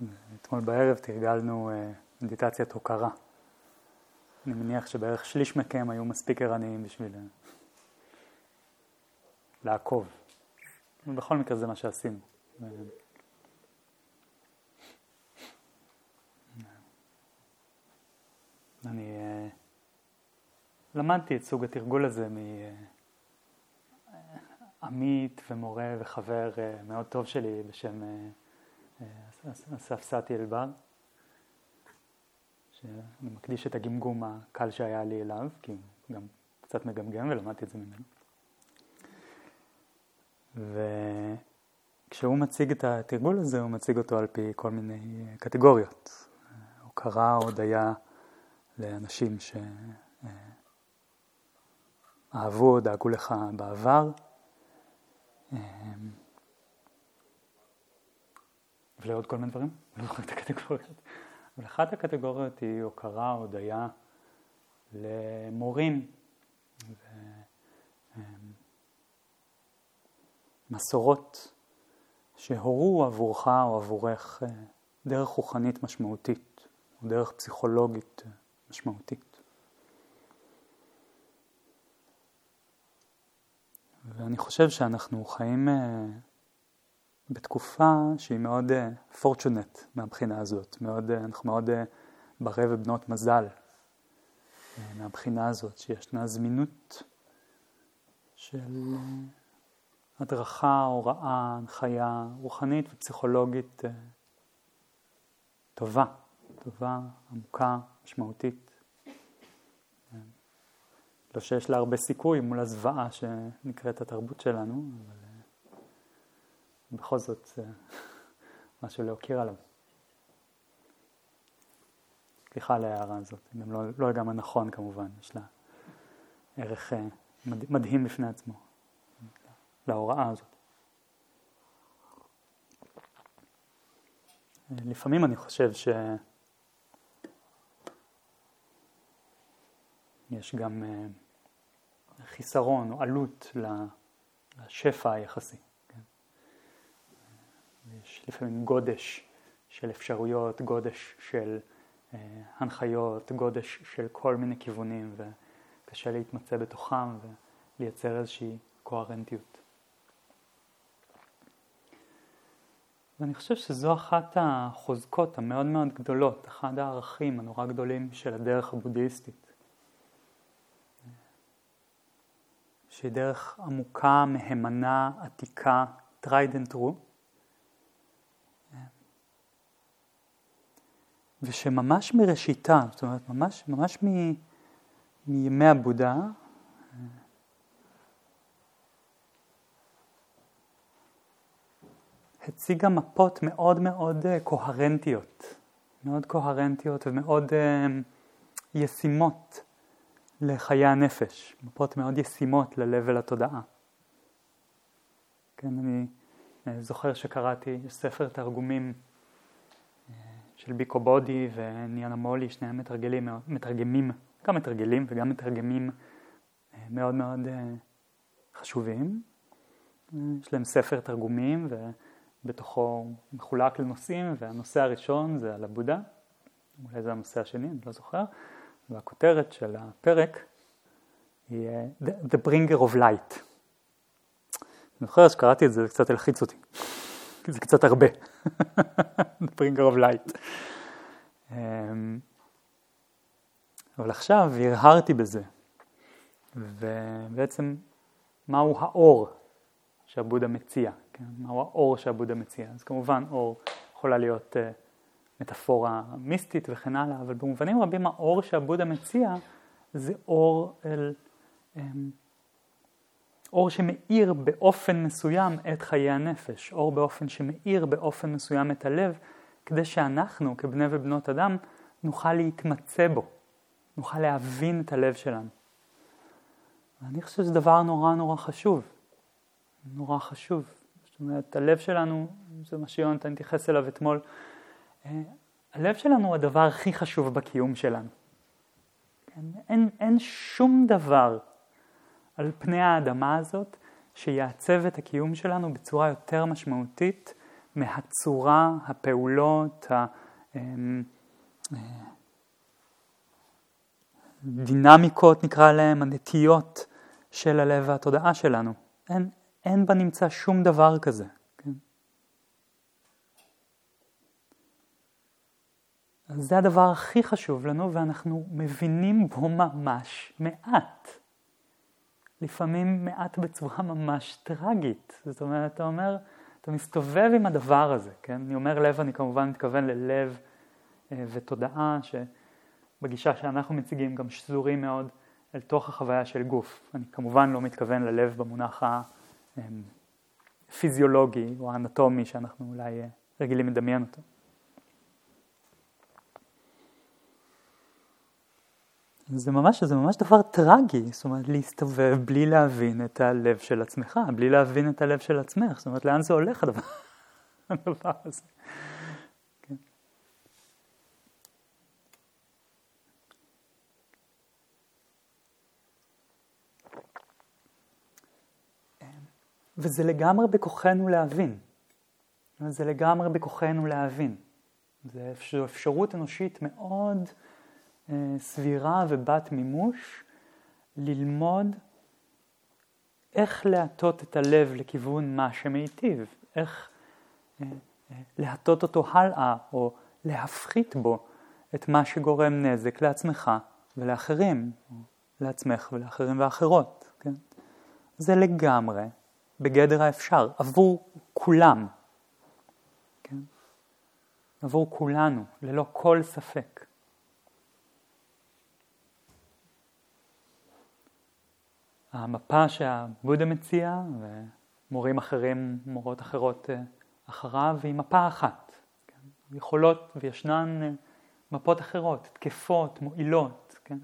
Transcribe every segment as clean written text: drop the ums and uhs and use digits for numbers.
אתמול בערב תרגלנו מדיטציית הוקרה. אני מניח שבערך שליש מכם היו מספיק ערניים בשביל לעקוב. ובכל מקרה זה מה שעשינו. אני למדתי את סוג התרגול הזה מעמית ומורה וחבר מאוד טוב שלי בשם אסף סאטי אלבר, שאני מקדיש את הגמגום הקל שהיה לי אליו, כי הוא גם קצת מגמגם ולמדתי את זה ממנו. וכשהוא מציג את התרגול הזה, הוא מציג אותו על פי כל מיני קטגוריות. הוקרה, הודיה לאנשים שאהבו, דאגו לך בעבר, ולעוד כל מיני דברים, אני לא זוכר את הקטגוריות. אבל אחת הקטגוריות היא הוקרה, הודיה למורים ומסורות שהורו עבורך או עבורך דרך רוחנית משמעותית או דרך פסיכולוגית משמעותית. ואני חושב שאנחנו חיים בתקופה שהיא מאוד fortunate מהבחינה הזאת. אנחנו מאוד ברי ובנות מזל מהבחינה הזאת, שישנה זמינות של הדרכה, הוראה, הנחיה רוחנית ופסיכולוגית טובה, עמוקה, משמעותית. לא שיש לה הרבה סיכוי מול הזוועה שנקראת התרבות שלנו, אבל בכל זאת משהו להוקיר עליו. סליחה על ההערה הזאת, גם לא לגמרי נכון כמובן, יש לה ערך מדהים בפני עצמו, להוראה הזאת. לפעמים אני חושב שיש גם חיסרון או עלות לשפע היחסי. יש לפעמים גודש של אפשרויות, גודש של הנחיות, גודש של כל מיני כיוונים, וקשה להתמצא בתוכם ולייצר איזושהי קוהרנטיות. ואני חושב שזו אחת החוזקות המאוד מאוד גדולות, אחד הערכים הנורא גדולים של הדרך הבודהיסטית. שהיא דרך עמוקה, מהימנה, עתיקה, tried and true, ושממש מראשיתה, זאת אומרת, ממש מימי הבודה, הציגה מפות מאוד מאוד קוהרנטיות ומאוד ישימות לחיי הנפש, מפות מאוד ישימות ללב ולתודעה. כן, אני זוכר שקראתי ספר תרגומים של ביקו בודי וניאנה מולי, שניהם מתרגמים, גם מתרגלים וגם מתרגמים מאוד מאוד חשובים. יש להם ספר תרגומים ובתוכו מחולק לנושאים, והנושא הראשון זה על הבודה, אולי זה הנושא השני, אני לא זוכר, והכותרת של הפרק היא The Bringer of Light. אני זוכר שקראתי את זה, זה קצת הלחיץ אותי. זה קצת הרבה. The Bringer of Light. אבל עכשיו הרהרתי בזה. ובעצם מהו האור שהבודה מציע? כן? מהו האור שהבודה מציע? אז כמובן אור יכולה להיות מטאפורה מיסטית וכן הלאה, אבל במובנים רבים האור שהבודה מציע זה אור שמאיר באופן מסוים את חיי הנפש, אור באופן שמאיר באופן מסוים את הלב, כדי שאנחנו כבני ובנות אדם נוכל להתמצא בו, נוכל להבין את הלב שלנו. ואני חושב שזה דבר נורא חשוב, נורא חשוב. זאת אומרת, הלב שלנו, זה מה שיונתן התייחס אליו אתמול, הלב שלנו הוא הדבר הכי חשוב בקיום שלנו. אין שום דבר על פני האדמה הזאת שיעצב את הקיום שלנו בצורה יותר משמעותית מהצורה, הפעולות, הדינמיקות נקרא להם, הנטיות של הלב והתודעה שלנו. אין בה נמצא שום דבר כזה. כן? אז זה הדבר הכי חשוב לנו, ואנחנו מבינים בו ממש מעט. לפעמים מעט בצורה ממש טרגית. זאת אומרת, אתה מסתובב עם הדבר הזה, כן? אני אומר לב, אני כמובן מתכוון ללב ותודעה, שבגישה שאנחנו מציגים גם שזורים מאוד אל תוך החוויה של גוף. אני כמובן לא מתכוון ללב במונח הפיזיולוגי או האנטומי שאנחנו אולי רגילים לדמיין אותו. זה ממש דבר טרגי, זאת אומרת, להסתובב בלי להבין את הלב של עצמך, בלי להבין את הלב של עצמך, זאת אומרת, לאן זה הולך הדבר הזה. כן. וזה לגמרי בכוחנו להבין. זה לגמרי בכוחנו להבין. זו אפשרות אנושית מאוד סבירה ובת מימוש, ללמוד איך להטות את הלב לכיוון מה שמיטיב, איך להטות אותו הלאה או להפחית בו את מה שגורם נזק לעצמך ולאחרים, או לעצמך ולאחרים ואחרות. כן? זה לגמרי בגדר האפשר, עבור כולם, כן? עבור כולנו, ללא כל ספק. המפה שהבודה מציע, ומורים אחרים, מורות אחרות אחריו, היא מפה אחת. כן? יכולות וישנן מפות אחרות, תקפות, מועילות. כן?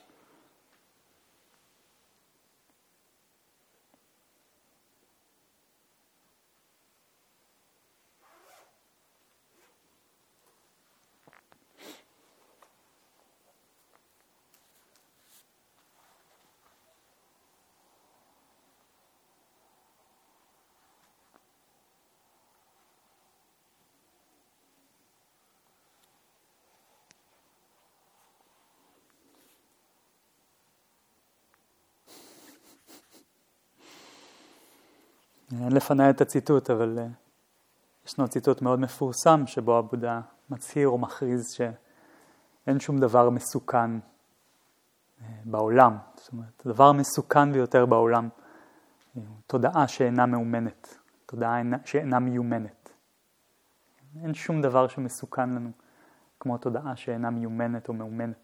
אין לפני את הציטוט, אבל ישנו ציטוט מאוד מפורסם שבו הבודה מצהיר או מכריז שאין שום דבר מסוכן בעולם. זאת אומרת, הדבר המסוכן ביותר בעולם הוא תודעה שאינה מאומנת, תודעה שאינה מיומנת. אין שום דבר שמסוכן לנו כמו תודעה שאינה מיומנת או מאומנת.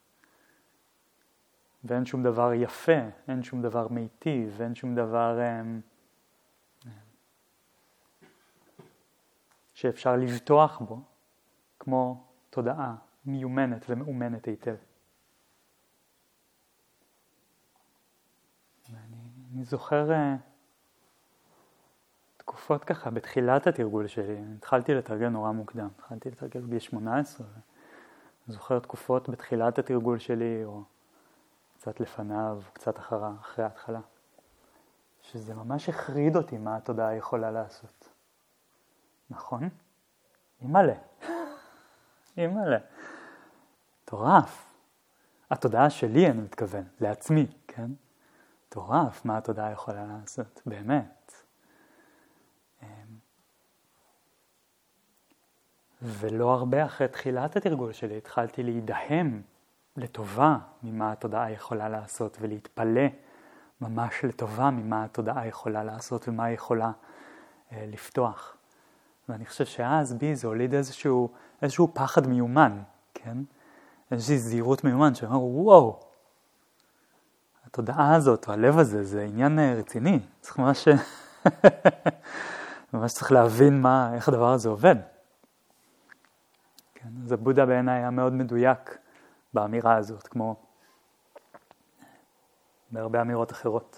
ואין שום דבר יפה, אין שום דבר מיטיב, אין שום דבר שאפשר לבטוח בו, כמו תודעה מיומנת ומאומנת היטב. אני זוכר תקופות ככה, בתחילת התרגול שלי, התחלתי לתרגל נורא מוקדם, התחלתי לתרגל בגיל 18, אני זוכר תקופות בתחילת התרגול שלי, או קצת לפניו, קצת אחרי ההתחלה, שזה ממש החריד אותי מה התודעה יכולה לעשות. נכון? אימאלה. אימאלה. טורף. התודעה שלי אני מתכוון, לעצמי, כן? טורף, מה התודעה יכולה לעשות? באמת. ולא הרבה אחרי תחילת התרגול שלי התחלתי להידהם לטובה ממה התודעה יכולה לעשות, ולהתפלא ממש לטובה ממה התודעה יכולה לעשות ומה היא יכולה לפתוח. ואני חושב שאז בי זה הוליד איזשהו פחד מיומן, כן? איזושהי זהירות מיומן שאומר, וואו, התודעה הזאת, או הלב הזה, זה עניין רציני. צריך ממש צריך להבין איך הדבר הזה עובד. כן? אז הבודה בעיניי היה מאוד מדויק באמירה הזאת, כמו בהרבה אמירות אחרות.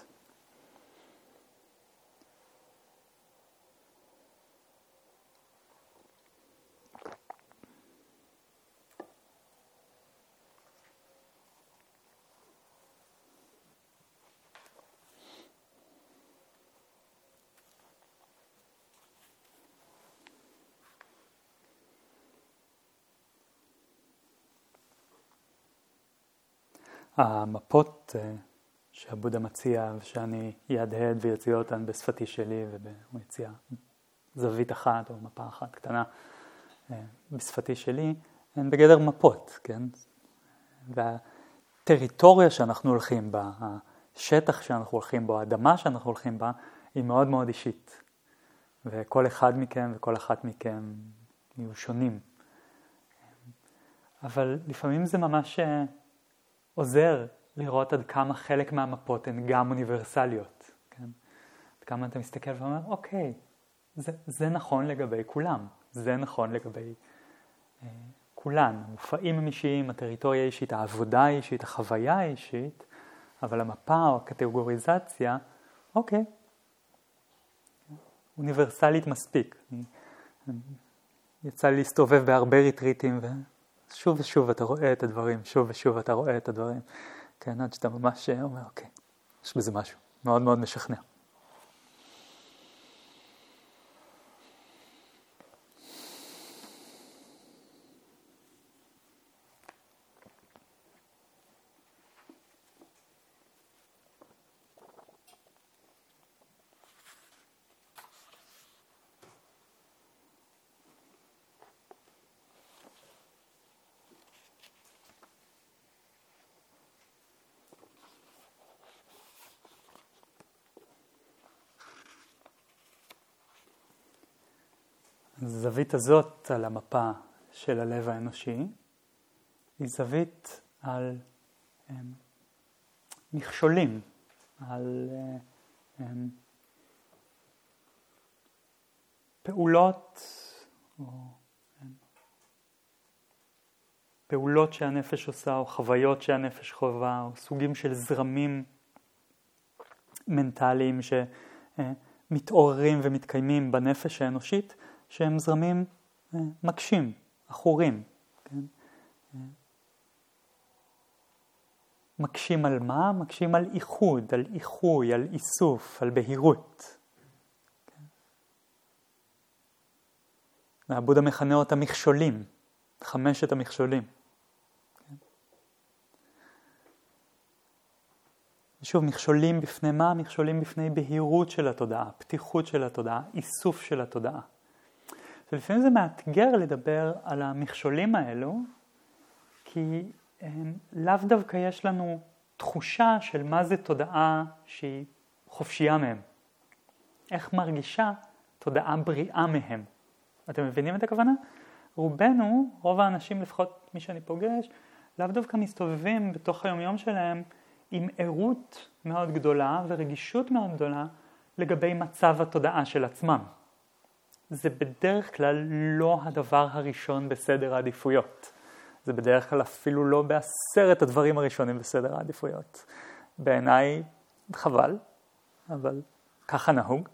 המפות שהבודה מציע ושאני יהדהד ויוציא אותן בשפתי שלי, והוא מציע זווית אחת או מפה אחת קטנה בשפתי שלי, הן בגדר מפות, כן? והטריטוריה שאנחנו הולכים בה, השטח שאנחנו הולכים בו, האדמה שאנחנו הולכים בה, היא מאוד מאוד אישית. וכל אחד מכם וכל אחת מכם יהיו שונים. אבל לפעמים זה ממש עוזר לראות עד כמה חלק מהמפות הן גם אוניברסליות. כן? עד כמה אתה מסתכל ואומר, אוקיי, זה נכון לגבי כולם. זה נכון לגבי כולן. המופעים הם אישיים, הטריטוריה האישית, העבודה האישית, החוויה האישית, אבל המפה או הקטגוריזציה, אוקיי, אוניברסלית מספיק. יצא לי להסתובב בהרבה ריטריטים, ושוב ושוב אתה רואה את הדברים, שוב ושוב אתה רואה את הדברים. כן, עד שאתה ממש אומר, אוקיי, יש בזה משהו מאוד מאוד משכנע. הזווית הזאת על המפה של הלב האנושי היא זווית על מכשולים, על פעולות או פעולות שהנפש עושה או חוויות שהנפש חווה או סוגים של זרמים מנטליים שמתעוררים ומתקיימים בנפש האנושית שהם זרמים מקשים, אחורים. כן? מקשים על מה? מקשים על איחוד, על איחוי, על איסוף, על בהירות. כן? והבודה מכנה אותם מכשולים, 5 המכשולים. כן? ושוב, מכשולים בפני מה? מכשולים בפני בהירות של התודעה, פתיחות של התודעה, איסוף של התודעה. ולפעמים זה מאתגר לדבר על המכשולים האלו, כי לאו דווקא יש לנו תחושה של מה זה תודעה שהיא חופשייה מהם. איך מרגישה תודעה בריאה מהם. אתם מבינים את הכוונה? רובנו, רוב האנשים, לפחות מי שאני פוגש, לאו דווקא מסתובבים בתוך היום-יום שלהם עם ערות מאוד גדולה ורגישות מאוד גדולה לגבי מצב התודעה של עצמם. זה בדרך כלל לא הדבר הראשון בסדר העדיפויות. זה בדרך כלל אפילו לא ב10 הדברים הראשונים בסדר העדיפויות. בעיניי חבל, אבל ככה נהוג.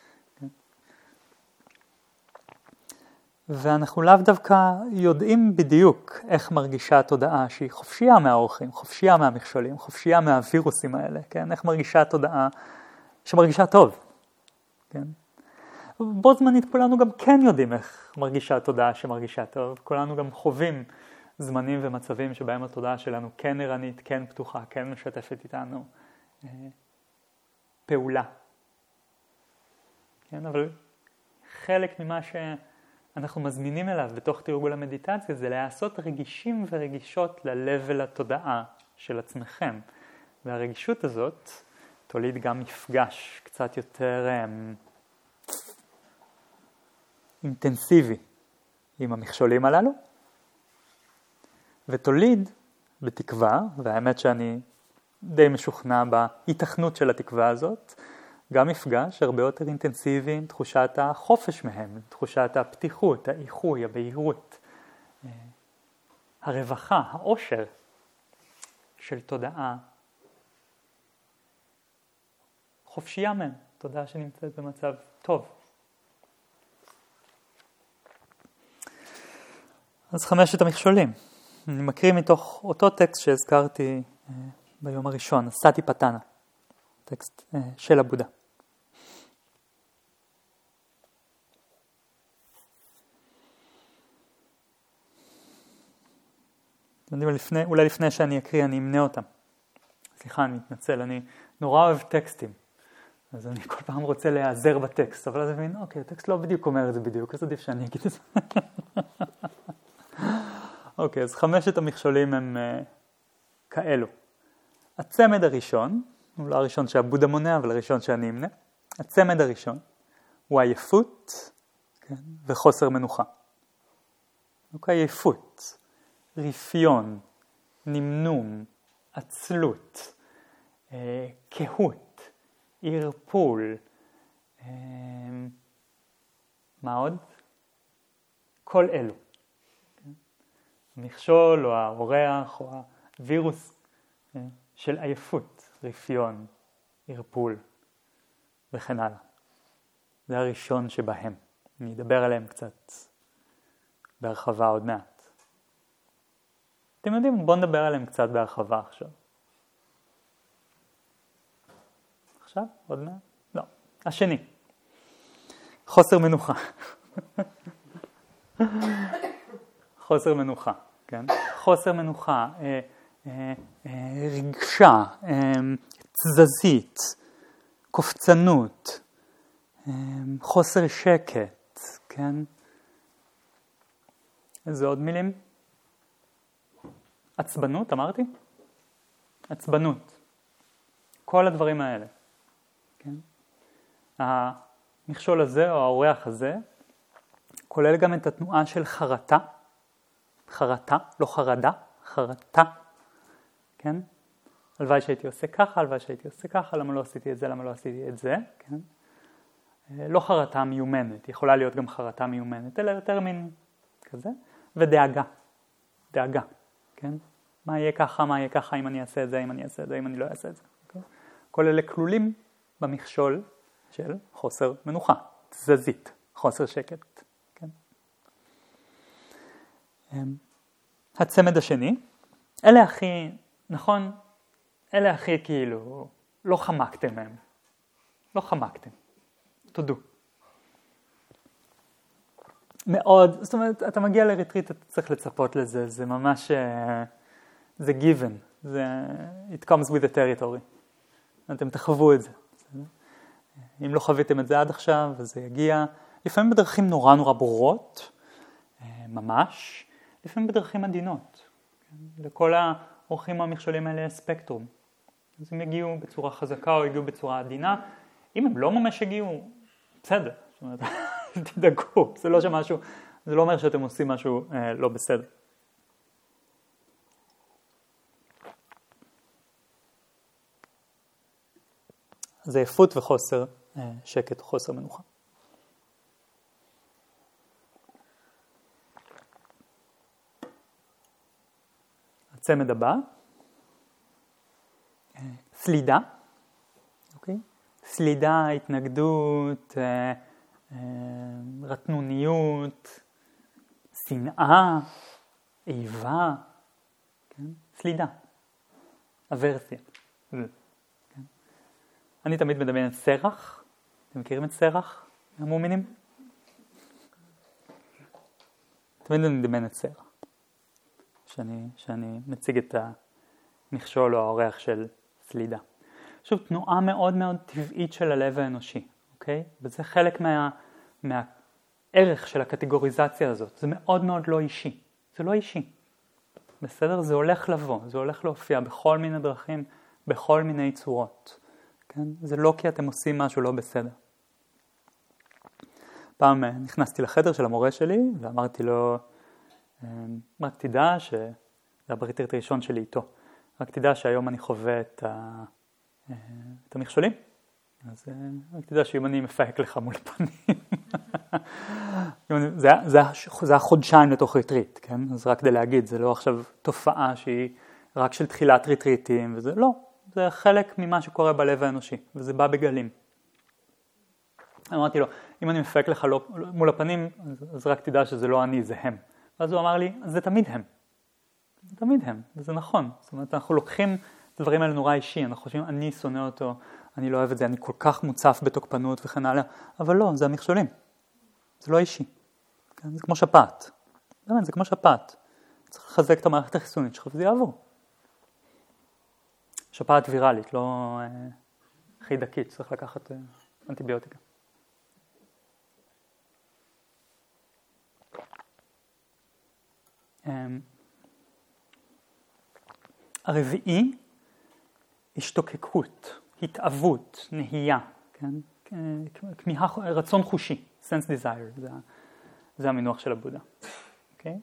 ואנחנו לאו דווקא יודעים בדיוק איך מרגישה התודעה שהיא חופשייה מהאורחים, חופשייה מהמכשולים, חופשייה מהווירוסים האלה, כן? איך מרגישה התודעה שמרגישה טוב, כן? בו זמנית כולנו גם כן יודעים איך מרגישה התודעה שמרגישה טוב. כולנו גם חווים זמנים ומצבים שבהם התודעה שלנו כן ערנית, כן פתוחה, כן משתפת איתנו פעולה. כן, אבל חלק ממה שאנחנו מזמינים אליו בתוך תרגול המדיטציה זה לעשות רגישים ורגישות ללב ולתודעה של עצמכם. והרגישות הזאת תוליד גם מפגש קצת יותר אינטנסיבי עם המכשולים הללו, ותוליד בתקווה, והאמת שאני די משוכנע בהיתכנות של התקווה הזאת, גם מפגש הרבה יותר אינטנסיבי עם תחושת החופש מהם, תחושת הפתיחות, האיחוי, הבהירות, הרווחה, העושר של תודעה חופשייה מהם, תודעה שנמצאת במצב טוב. אז 5 המכשולים. אני מקריא מתוך אותו טקסט שהזכרתי ביום הראשון, סאטי פטאנה, טקסט של הבודה. אולי לפני שאני אקריא אני אמנה אותם. סליחה, אני מתנצל, אני נורא אוהב טקסטים. אז אני כל פעם רוצה להיעזר בטקסט, אבל אז אני מבין, אוקיי, הטקסט לא בדיוק אומר את זה בדיוק, אז עדיף שאני אגיד את זה. אוקיי, אז 5 המכשולים הם כאלו. הצמד הראשון, הוא לא הראשון שהבודה מונה, אבל הראשון שאני אמנה. הצמד הראשון הוא עייפות, כן, וחוסר מנוחה. אוקיי, עייפות, רפיון, נמנום, עצלות, קהות, ערפול, מה עוד? כל אלו. המכשול או האורח או הווירוס של עייפות, רפיון, ערפול וכן הלאה. זה הראשון שבהם. אני אדבר עליהם קצת בהרחבה עוד מעט. אתם יודעים, בואו נדבר עליהם קצת בהרחבה עכשיו. עכשיו? עוד מעט? לא. השני. חוסר מנוחה. חוסר מנוחה, כן? חוסר מנוחה, רגשה, תזזית, קופצנות, חוסר שקט, כן? איזה עוד מילים? עצבנות, אמרתי? עצבנות. כל הדברים האלה, כן? המכשול הזה או האורח הזה כולל גם את התנועה של חרטה, חרטה, לא חרדה, חרטה, כן? הלוואי שהייתי עושה ככה, הלוואי שהייתי עושה ככה, למה לא עשיתי את זה, למה לא עשיתי את זה, כן? לא חרטה מיומנת, יכולה להיות גם חרטה מיומנת, אלא יותר מין כזה, ודאגה, דאגה, כן? מה יהיה ככה, מה יהיה ככה, אם אני אעשה את זה, אם אני אעשה את זה, אם אני לא אעשה את זה, כן? כל אלה כלולים במכשול של חוסר מנוחה, תזזית, חוסר שקט, כן? הצמד השני, אלה הכי, נכון, אלה הכי כאילו, לא חמקתם מהם, לא חמקתם, תודו. מאוד, זאת אומרת, אתה מגיע לריטריט, אתה צריך לצפות לזה, זה ממש, זה given, זה, it comes with the territory, אתם תחוו את זה. אם לא חוויתם את זה עד עכשיו, אז זה יגיע, לפעמים בדרכים נורא נורא ברורות, ממש, לפעמים בדרכים עדינות. לכל האורחים המכשולים האלה יש ספקטרום. אז הם יגיעו בצורה חזקה או יגיעו בצורה עדינה. אם הם לא ממש יגיעו, בסדר. זאת אומרת, תדאגו. זה לא שמשהו, זה לא אומר שאתם עושים משהו לא בסדר. זה עייפות וחוסר שקט, חוסר מנוחה. הצמד הבא, סלידה, אוקיי? סלידה, התנגדות, רטנוניות, שנאה, איבה, כן? סלידה, אברסיה. כן? אני תמיד מדמיין את סרח, אתם מכירים את סרח, המאמינים? תמיד אני מדמיין את סרח. שאני מציג את המכשול או האורח של סלידה. שוב, תנועה מאוד מאוד טבעית של הלב האנושי, אוקיי? וזה חלק מהערך של הקטגוריזציה הזאת. זה מאוד מאוד לא אישי. זה לא אישי. בסדר? זה הולך לבוא, זה הולך להופיע בכל מיני דרכים, בכל מיני צורות. כן? זה לא כי אתם עושים משהו לא בסדר. פעם נכנסתי לחדר של המורה שלי ואמרתי לו, רק תדע שזה הבריטריט הראשון שלי איתו. רק תדע שהיום אני חווה את המכשולים. אז רק תדע שאם אני מפהק לך מול הפנים. זה החודשיים לתוך ריטריט, כן? אז רק כדי להגיד, זה לא עכשיו תופעה שהיא רק של תחילת ריטריטים, וזה לא. זה חלק ממה שקורה בלב האנושי, וזה בא בגלים. אמרתי לו, אם אני מפהק לך מול הפנים, אז רק תדע שזה לא אני, זה הם. ואז הוא אמר לי, זה תמיד הם. זה תמיד הם, וזה נכון. זאת אומרת, אנחנו לוקחים את הדברים האלה נורא אישי, אנחנו חושבים, אני שונא אותו, אני לא אוהב את זה, אני כל כך מוצף בתוקפנות וכן הלאה, אבל לא, זה המכשולים. זה לא אישי. כן? זה כמו שפעת. באמת, זה כמו שפעת. צריך לחזק את המערכת החיסונית שלך, וזה יעבור. שפעת ויראלית, לא חידקית, צריך לקחת אנטיביוטיקה. הרביעי, השתוקקות, התאבות, נהייה, כן? כמיהה, רצון חושי, sense desire, זה המינוח של הבודה. אוקיי?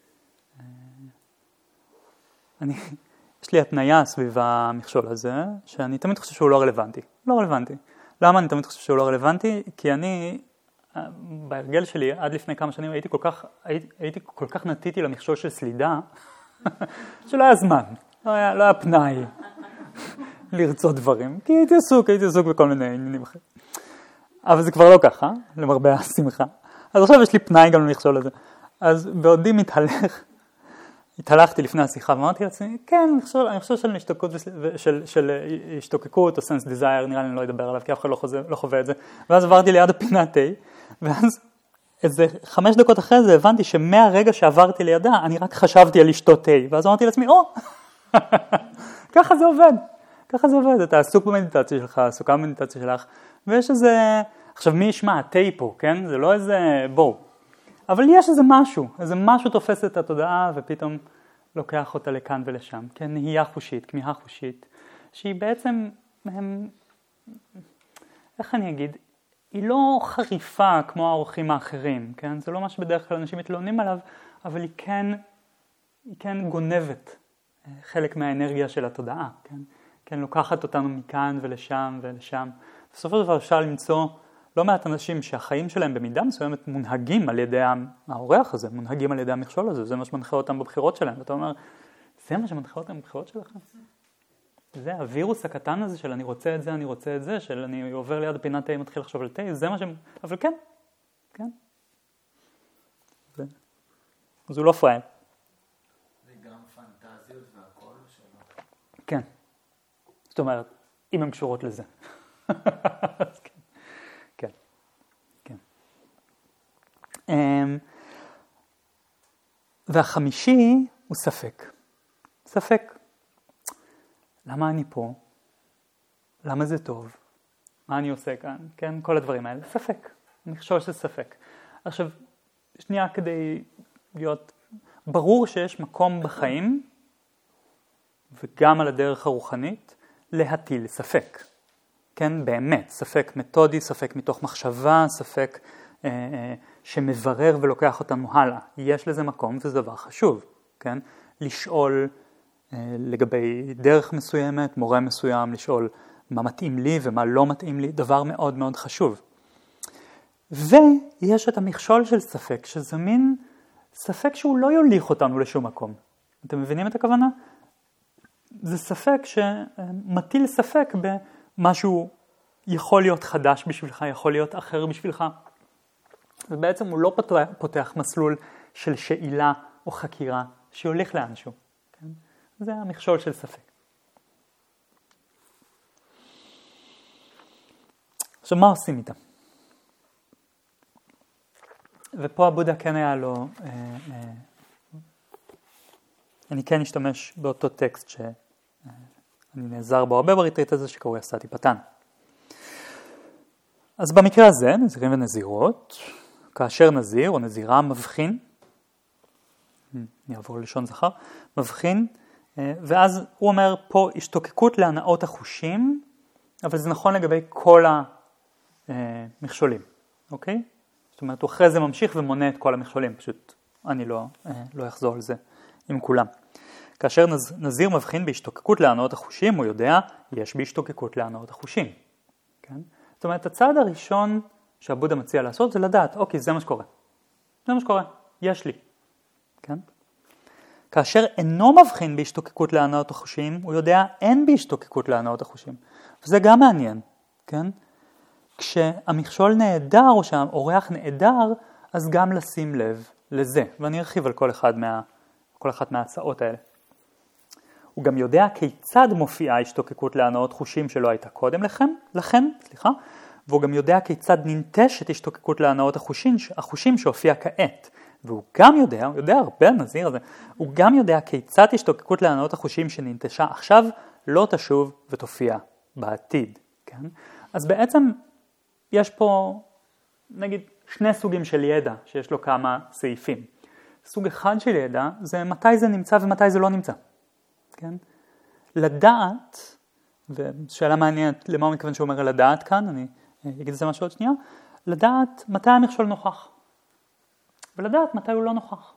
יש לי התניה סביב המכשול הזה, שאני תמיד חושב שהוא לא רלוונטי. לא רלוונטי. למה אני תמיד חושב שהוא לא רלוונטי? כי אני, בהרגל שלי, עד לפני כמה שנים, הייתי כל כך נטיתי למכשול של סלידה, שלא היה זמן, לא היה פנאי לרצות דברים, כי הייתי עסוק בכל מיני עניינים אחרים. אבל זה כבר לא ככה, למרבה השמחה. אז עכשיו יש לי פנאי גם למכשול הזה. אז בעודי התהלכתי לפני השיחה ואמרתי לעצמי, כן, אני חושב של השתוקקות או sense desire, נראה לי אני לא אדבר עליו, כי אף אחד לא חווה את זה. ואז עברתי ליד הפינת תה, ואז איזה 5 דקות אחרי זה הבנתי שמהרגע שעברתי לידה, אני רק חשבתי על לשתות תה, ואז אמרתי לעצמי, ככה זה עובד. ככה זה עובד, אתה עסוק במדיטציה שלך, עסוקה במדיטציה שלך, ויש איזה, עכשיו מי ישמע, תה פה, כן? זה לא איזה, אבל יש איזה משהו תופס את התודעה, ופתאום לוקח אותה לכאן ולשם, כן? נהייה חושית, כמיהה חושית, שהיא בעצם, איך אני אגיד, היא לא חריפה כמו האורחים האחרים, כן? זה לא מה שבדרך כלל אנשים מתלוננים עליו, אבל היא כן גונבת חלק מהאנרגיה של התודעה, כן? כן, לוקחת אותנו מכאן ולשם ולשם. בסופו של דבר אפשר למצוא לא מעט אנשים שהחיים שלהם במידה מסוימת מונהגים על ידי האורח הזה, מונהגים על ידי המכשול הזה, זה מה שמנחה אותם בבחירות שלהם. ואתה אומר, זה מה שמנחה אותם בבחירות שלכם? זה הווירוס הקטן הזה של אני רוצה את זה, אני רוצה את זה, של אני עובר ליד פינת תה, מתחיל לחשוב על תה, זה מה אבל כן, כן. אז הוא לא פראייר. זה גם פנטזיות והכל שלו. כן. זאת אומרת, אם הן קשורות לזה. כן, כן. והחמישי הוא ספק. ספק. למה אני פה? למה זה טוב? מה אני עושה כאן? כן, כל הדברים האלה. ספק. מכשול של ספק. עכשיו, שנייה כדי להיות ברור שיש מקום בחיים, וגם על הדרך הרוחנית, להטיל ספק. כן, באמת, ספק מתודי, ספק מתוך מחשבה, ספק שמברר ולוקח אותנו הלאה. יש לזה מקום וזה דבר חשוב, כן? לשאול לגבי דרך מסוימת, מורה מסוים, לשאול מה מתאים לי ומה לא מתאים לי, דבר מאוד מאוד חשוב. ויש את המכשול של ספק, שזה מין ספק שהוא לא יוליך אותנו לשום מקום. אתם מבינים את הכוונה? זה ספק שמטיל ספק במשהו יכול להיות חדש בשבילך, יכול להיות אחר בשבילך. ובעצם הוא לא פותח מסלול של שאלה או חקירה שיוליך לאנשהו. כן? זה המכשול של ספק. עכשיו, מה עושים איתם? ופה הבודה כן היה לו, אני כן אשתמש באותו טקסט שאני נעזר בו הרבה בריטריט הזה שקורא סטיפטאן. אז במקרה הזה, נזירים ונזירות, כאשר נזיר או נזירה מבחין, נעבור ללשון זכר, מבחין, ואז הוא אומר פה השתוקקות להנאות החושים, אבל זה נכון לגבי כל המכשולים, אוקיי? זאת אומרת, הוא אחרי זה ממשיך ומונה את כל המכשולים, פשוט אני לא אחזור על זה עם כולם. כאשר נזיר מבחין בהשתוקקות להנאות החושים, הוא יודע, יש בהשתוקקות להנאות החושים. כן? זאת אומרת, הצעד הראשון שהבודה מציע לעשות זה לדעת, אוקיי, זה מה שקורה. זה מה שקורה, יש לי. כן? כאשר אינו מבחין בהשתוקקות להנאות החושים, הוא יודע, אין בהשתוקקות להנאות החושים. וזה גם מעניין, כן? כשהמכשול נעדר או שהאורח נעדר, אז גם לשים לב לזה. ואני ארחיב על כל אחת מההצעות האלה. הוא גם יודע כיצד מופיעה השתוקקות להנאות חושים שלא הייתה קודם לכן, והוא גם יודע כיצד ננטשת השתוקקות להנאות החושים שהופיע כעת. והוא גם יודע, הוא יודע הרבה על נזיר הזה, הוא גם יודע כיצד השתוקקות להנאות החושים שננטשה עכשיו לא תשוב ותופיע בעתיד. כן? אז בעצם יש פה נגיד שני סוגים של ידע שיש לו כמה סעיפים. סוג אחד של ידע זה מתי זה נמצא ומתי זה לא נמצא. כן? לדעת, ושאלה מעניינת למה הוא מכוון שהוא אומר לדעת כאן, אני אגיד את זה משהו עוד שנייה, לדעת מתי המכשול נוכח, ולדעת מתי הוא לא נוכח.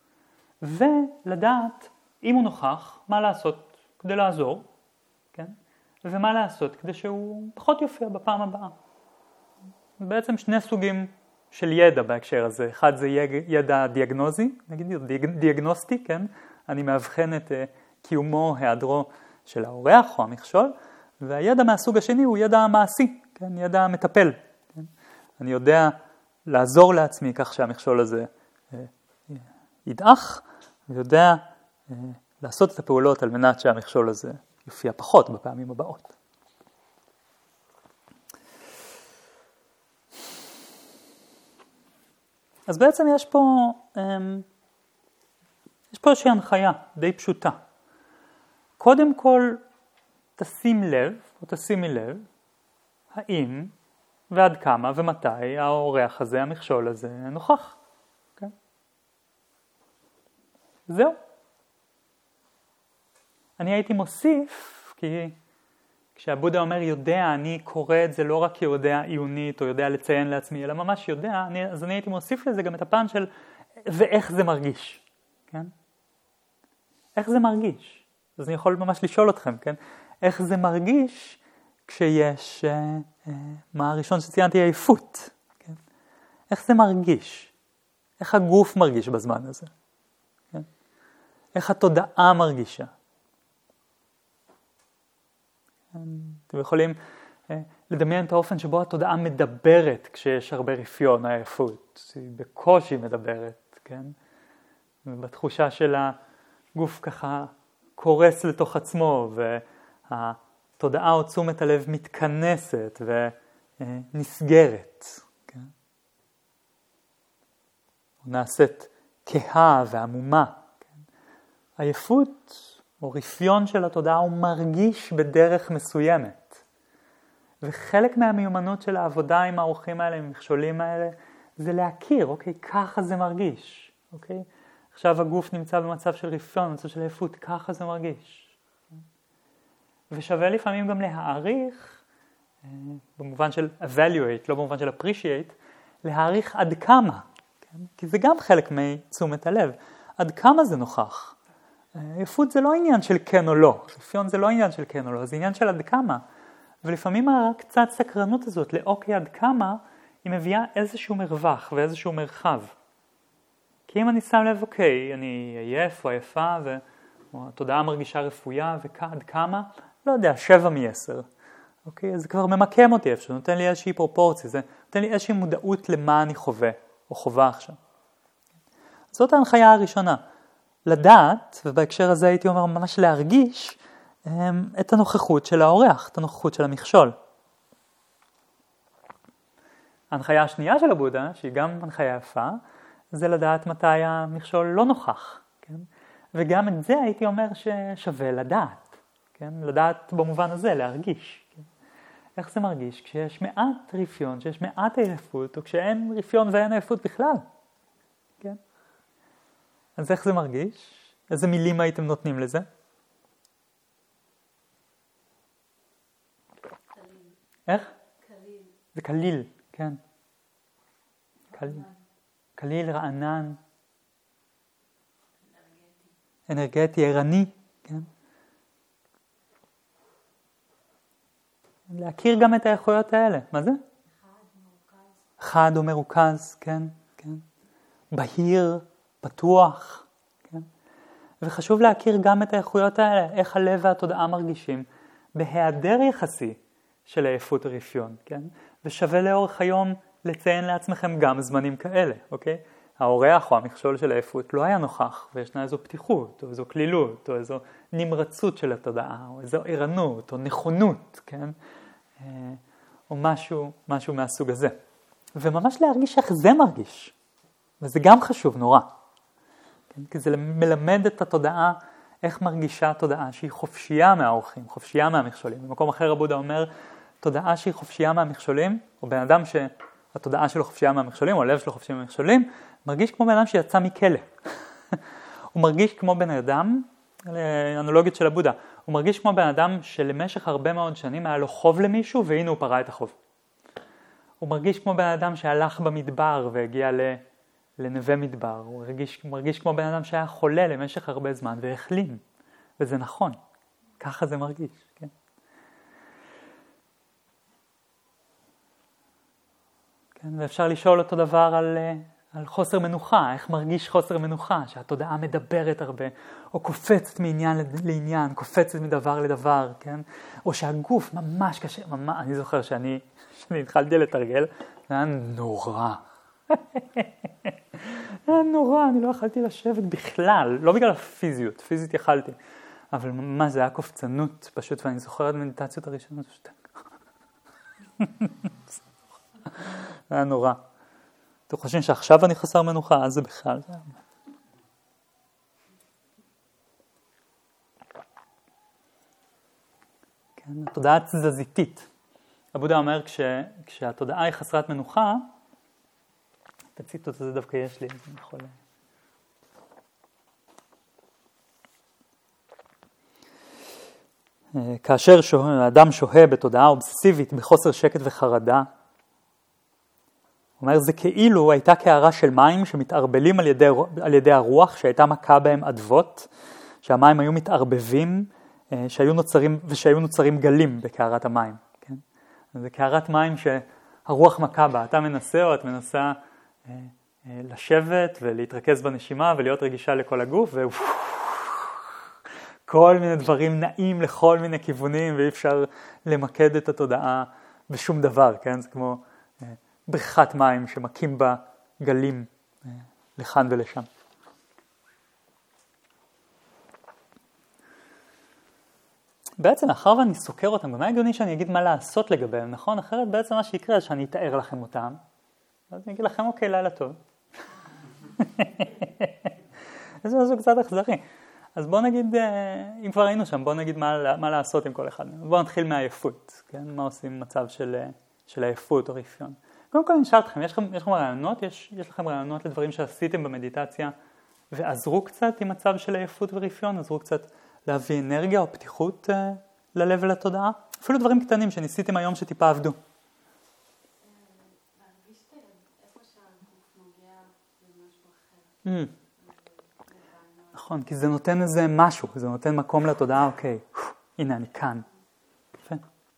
ולדעת אם הוא נוכח, מה לעשות כדי לעזור, כן? ומה לעשות כדי שהוא פחות יופיע בפעם הבאה. בעצם שני סוגים של ידע בהקשר הזה. אחד זה ידע דיאגנוזי, נגיד דיאגנוסטי, כן? אני מאבחן את קיומו, היעדרו של האורח או המכשול, והידע מהסוג השני הוא ידע מעשי, כן? ידע מטפל. כן? אני יודע לעזור לעצמי כך שהמכשול הזה ידעך, ויודע לעשות את הפעולות על מנת שהמכשול הזה יופיע פחות בפעמים הבאות. אז בעצם יש פה איזושהי הנחיה די פשוטה. קודם כל תשים לב או תשימי לב האם ועד כמה ומתי האורח הזה, המכשול הזה, נוכח. כן? זהו. אני הייתי מוסיף, כי כשהבודה אומר יודע, אני קורא את זה לא רק כיודע עיונית או יודע לציין לעצמי, אלא ממש יודע, אז אני הייתי מוסיף לזה גם את הפן של ואיך זה מרגיש. כן? איך זה מרגיש? אז אני יכול ממש לשאול אתכם, כן? איך זה מרגיש כשיש, מה הראשון שציינתי, עייפות. כן? איך זה מרגיש? איך הגוף מרגיש בזמן הזה? כן? איך התודעה מרגישה? אתם יכולים לדמיין את האופן שבו התודעה מדברת כשיש הרבה רפיון, העייפות. היא בקושי מדברת, כן? ובתחושה של הגוף ככה קורס לתוך עצמו, והתודעה או תשומת הלב מתכנסת ונסגרת. כן? נעשית כהה ועמומה. כן? עייפות או רפיון של התודעה הוא מרגיש בדרך מסוימת. וחלק מהמיומנות של העבודה עם האורחים האלה, עם המכשולים האלה, זה להכיר, אוקיי, ככה זה מרגיש. אוקיי? עכשיו הגוף נמצא במצב של רפיון, במצב של עייפות, ככה זה מרגיש. ושווה לפעמים גם להעריך, במובן של evaluate, לא במובן של appreciate, להעריך עד כמה. כן? כי זה גם חלק מתשומת הלב. עד כמה זה נוכח. עייפות זה לא עניין של כן או לא, רפיון זה לא עניין של כן או לא, זה עניין של עד כמה. ולפעמים קצת סקרנות הזאת לאוקיי עד כמה, היא מביאה איזשהו מרווח ואיזשהו מרחב. כי אם אני שם לב, אוקיי, אני עייף או עייפה, והתודעה מרגישה רפויה, ועד כמה, לא יודע, 7 מ-10. אוקיי, אז זה כבר ממקם אותי איפשהו, נותן לי איזושהי פרופורציה, זה נותן לי איזושהי מודעות למה אני חווה או חווה עכשיו. זאת ההנחיה הראשונה. לדעת, ובהקשר הזה הייתי אומר ממש להרגיש, את הנוכחות של האורח, את הנוכחות של המכשול. ההנחיה השנייה של הבודה, שהיא גם הנחיה יפה, זה לדעת מתי המכשול לא נוכח. כן? וגם את זה הייתי אומר ששווה לדעת. כן? לדעת במובן הזה, להרגיש. כן? איך זה מרגיש? כשיש מעט רפיון, כשיש מעט עייפות, או כשאין רפיון ואין עייפות בכלל. כן? אז איך זה מרגיש? איזה מילים הייתם נותנים לזה? קליל. איך? קליל. זה קליל, כן. קליל. קליל, רענן. אנרגטי, ערני, כן. להכיר גם את האיכויות האלה. מה זה? חד או מרוכז, כן, כן. בהיר, פתוח, כן. וחשוב להכיר גם את האיכויות האלה, איך הלב והתודעה מרגישים, בהיעדר יחסי של עייפות הרפיון, כן. ושווה לאורך היום לציין לעצמכם גם זמנים כאלה, אוקיי? האורח או המכשול של העייפות לא היה נוכח, וישנה איזו פתיחות, או איזו כלילות, או איזו נמרצות של התודעה, או איזו ערנות, או נכונות, כן? או משהו מהסוג הזה. וממש להרגיש איך זה מרגיש. וזה גם חשוב נורא. כן? כי זה מלמד את התודעה איך מרגישה תודעה שהיא חופשייה מהאורחים, חופשייה מהמכשולים. במקום אחר הבודה אומר, תודעה שהיא חופשייה מהמכשולים, או בן אדם שהתודעה שלו חופשייה מהמכשולים, או הלב שלו חופשייה מהמכשולים, מרגיש כמו בן אדם שיצא מכלא. הוא מרגיש כמו בן אדם, אנלוגית של הבודה, הוא מרגיש כמו בן אדם שלמשך הרבה מאוד שנים היה לו חוב למישהו, והנה הוא פרע את החוב. הוא מרגיש כמו בן אדם שהלך במדבר והגיע לנווה מדבר. הוא מרגיש כמו בן אדם שהיה חולה למשך הרבה זמן והחלים. וזה נכון. ככה זה מרגיש. כן? כן? ואפשר לשאול אותו דבר על חוסר מנוחה. איך מרגיש חוסר מנוחה? שהתודעה מדברת הרבה. או קופצת מעניין לעניין. קופצת מדבר לדבר. כן? או שהגוף ממש קשה. אני זוכר שאני התחלתי לתרגל. זה היה נורא. היה נורא, אני לא יכלתי לשבת בכלל, לא בגלל הפיזיות, פיזית יכלתי, אבל ממש זה היה קופצנות פשוט, ואני זוכרת מדיטציות הראשונות, פשוט... זה היה נורא. אתם חושבים שעכשיו אני חסר מנוחה, אז זה בכלל. כן, התודעה תזזיתית. הבודה אומר, כשהתודעה היא חסרת מנוחה, את הציטוט הזה דווקא יש לי, אני יכול... כאשר האדם שוהה בתודעה אובססיבית בחוסר שקט וחרדה, הוא אומר, זה כאילו הייתה קערה של מים שמתערבלים על ידי הרוח שהייתה מכה בהם אדוות, שהמים היו מתערבבים ושהיו נוצרים גלים בקערת המים. כן? זה קערת מים שהרוח מכה בה, אתה מנסה או את מנסה לשבת ולהתרכז בנשימה ולהיות רגישה לכל הגוף, כל מיני דברים נעים לכל מיני כיוונים, ואי אפשר למקד את התודעה בשום דבר, כן? זה כמו בריכת מים שמקים בה גלים לכאן ולשם. בעצם אחר ואני סוקר אותם, במה הגיוני שאני אגיד מה לעשות לגביהם, נכון? אחרת בעצם מה שיקרה זה שאני אתאר לכם אותם, אז אני אגיד לכם, אוקיי, לילה טוב. זה משהו קצת אכזרי. אז בואו נגיד, אם כבר היינו שם, בואו נגיד מה לעשות עם כל אחד. בואו נתחיל מהעייפות, כן? מה עושים במצב של עייפות או רפיון. קודם כל אני אשאל אתכם, יש לכם רעיונות? יש לכם רעיונות לדברים שעשיתם במדיטציה ועזרו קצת עם מצב של עייפות ורפיון? עזרו קצת להביא אנרגיה או פתיחות ללב ולתודעה? אפילו דברים קטנים שניסיתם היום שטיפה עבדו. נכון, כי זה נותן איזה משהו, זה נותן מקום לתודעה, אוקיי, הנה אני כאן. יפה.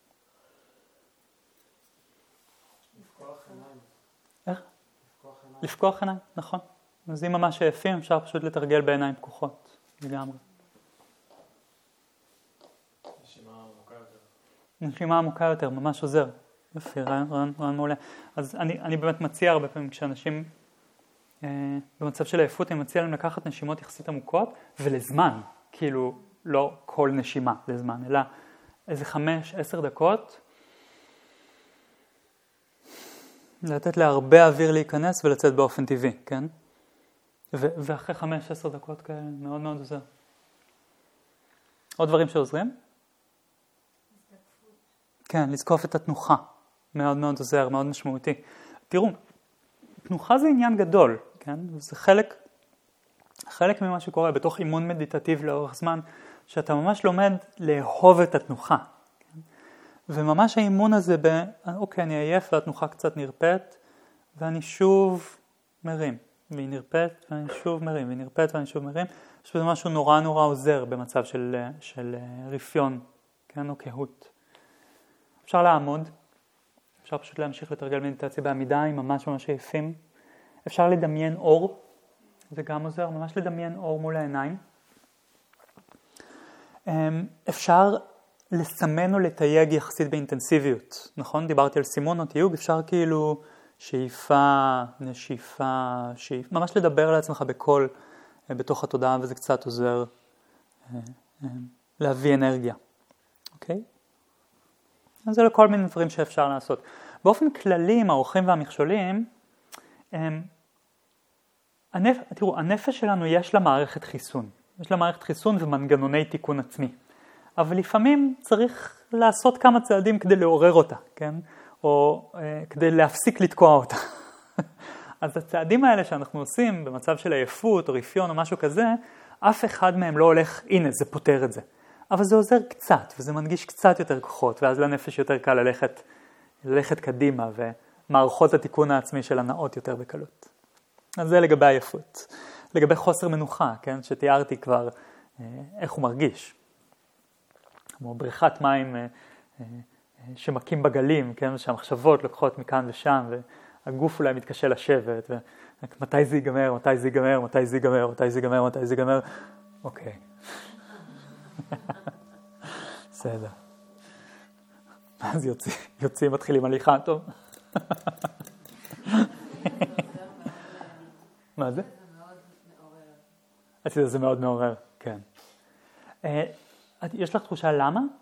איך? לפקוח עיניים, נכון. אז אם ממש עייפים, אפשר פשוט לתרגל בעיניים פקוחות, לגמרי. נשימה עמוקה יותר, ממש עוזר. יפה, רעיון מעולה. אז אני באמת מציע הרבה פעמים כשאנשים במצב של העייפות, אני מציע להם לקחת נשימות יחסית עמוקות ולזמן, כאילו לא כל נשימה לזמן, אלא איזה 5-10 דקות, לתת להרבה אוויר להיכנס ולצאת באופן טבעי, כן? ואחרי 5-10 דקות כאלה מאוד מאוד עוזר. עוד דברים שעוזרים? כן, לזקוף את התנוחה, מאוד מאוד עוזר, מאוד משמעותי. תראו, תנוחה זה עניין גדול, כן? זה חלק ממה שקורה בתוך אימון מדיטטיב לאורך זמן, שאתה ממש לומד לאהוב את התנוחה. כן? וממש האימון הזה אוקיי, אני עייף והתנוחה קצת נרפאת, ואני שוב מרים, והיא נרפאת ואני שוב מרים, והיא נרפאת ואני שוב מרים. שזה משהו נורא נורא עוזר במצב של רפיון, כן? או קהות. אפשר לעמוד, אפשר פשוט להמשיך לתרגל מדיטציה בעמידה, עם ממש ממש עייפים. אפשר לדמיין אור, זה גם עוזר, ממש לדמיין אור מול העיניים. אפשר לסמן או לתייג יחסית באינטנסיביות, נכון? דיברתי על סימון או תיוג, אפשר כאילו שאיפה, נשיפה, ממש לדבר לעצמך בקול בתוך התודעה, וזה קצת עוזר להביא אנרגיה, אוקיי? אז זה לכל מיני דברים שאפשר לעשות. באופן כללי, עם האורחים והמכשולים, תראו, הנפש שלנו יש לה מערכת חיסון, יש לה מערכת חיסון ומנגנוני תיקון עצמי. אבל לפעמים צריך לעשות כמה צעדים כדי לעורר אותה, כן? או כדי להפסיק לתקוע אותה. אז הצעדים האלה שאנחנו עושים במצב של עייפות או רפיון או משהו כזה, אף אחד מהם לא הולך, הנה זה פותר את זה. אבל זה עוזר קצת וזה מנגיש קצת יותר כוחות, ואז לנפש יותר קל ללכת קדימה, ומערכות התיקון העצמי של הנאות יותר בקלות. אז זה לגבי עייפות. לגבי חוסר מנוחה, כן? שתיארתי כבר איך הוא מרגיש. כמו בריכת מים שמקים בגלים, כן? שהמחשבות לוקחות מכאן ושם, והגוף אולי מתקשה לשבת, ומתי זה ייגמר, מתי זה ייגמר, מתי זה ייגמר, מתי זה ייגמר, מתי זה ייגמר. אוקיי. בסדר. אז יוצאים, מתחילים הליכה, טוב. מה זה? זה מאוד מעורר, כן. יש לך תחושה למה? למה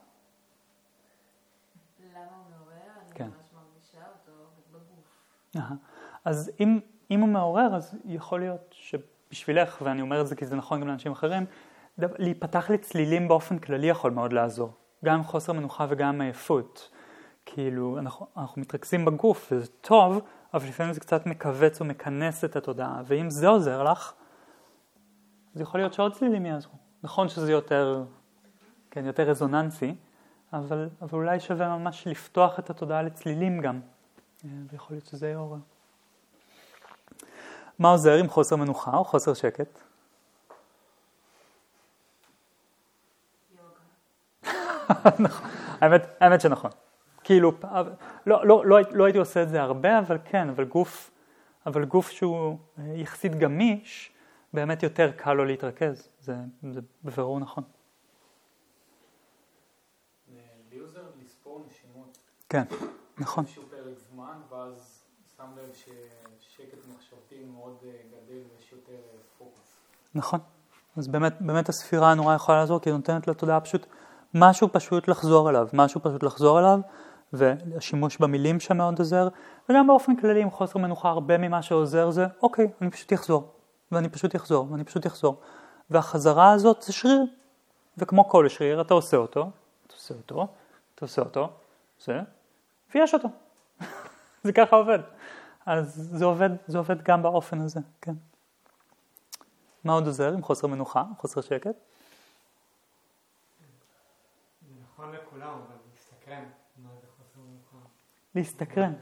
הוא מעורר? אני ממש מרגישה אותו בגוף. אז אם הוא מעורר, אז יכול להיות שבשבילך, ואני אומר את זה כי זה נכון גם לאנשים אחרים, להיפתח לצלילים באופן כללי יכול מאוד לעזור. גם חוסר מנוחה וגם עייפות. כאילו, אנחנו מתרכזים בגוף, וזה טוב, אבל לפעמים זה קצת מקווץ ומכנס את התודעה. ואם זה עוזר לך, אז יכול להיות שעוד צלילים יעזרו. נכון שזה יותר רזוננסי, אבל אולי שווה ממש לפתוח את התודעה לצלילים גם. ויכול להיות שזה יעורר. מה עוזר עם חוסר מנוחה או חוסר שקט? האמת שנכון. כאילו, לא הייתי עושה את זה הרבה, אבל כן, אבל גוף שהוא יחסית גמיש, באמת יותר קל לו להתרכז. זה בבירור נכון. לי עוזר לספור נשימות. כן, נכון. איזשהו פרק זמן, ואז שם לב ששקט מחשבתי מאוד גדל ויש יותר פוקוס. נכון. אז באמת הספירה נורא יכולה לעזור, כי היא נותנת לתודעה משהו פשוט לחזור אליו, והשימוש במילים שמאוד עוזר, וגם באופן כללי עם חוסר מנוחה הרבה ממה שעוזר זה, אוקיי, אני פשוט אחזור, ואני פשוט אחזור. והחזרה הזאת זה שריר, וכמו כל שריר אתה עושה אותו, ויש אותו. זה ככה עובד. אז זה עובד גם באופן הזה, כן. מה עוד עוזר עם חוסר מנוחה, חוסר שקט? נכון לכולם, אבל להסתקרן. מה זה חוסר מנוחה? להסתקרן.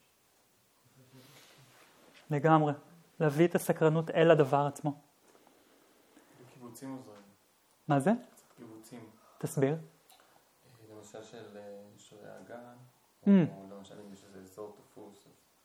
לגמרי. להביא את הסקרנות אל הדבר עצמו. קיבוצים עוזרים. מה זה? קיבוצים. תסביר. למשל של שרי הגן, או למשל אם יש איזה אזור תפוס,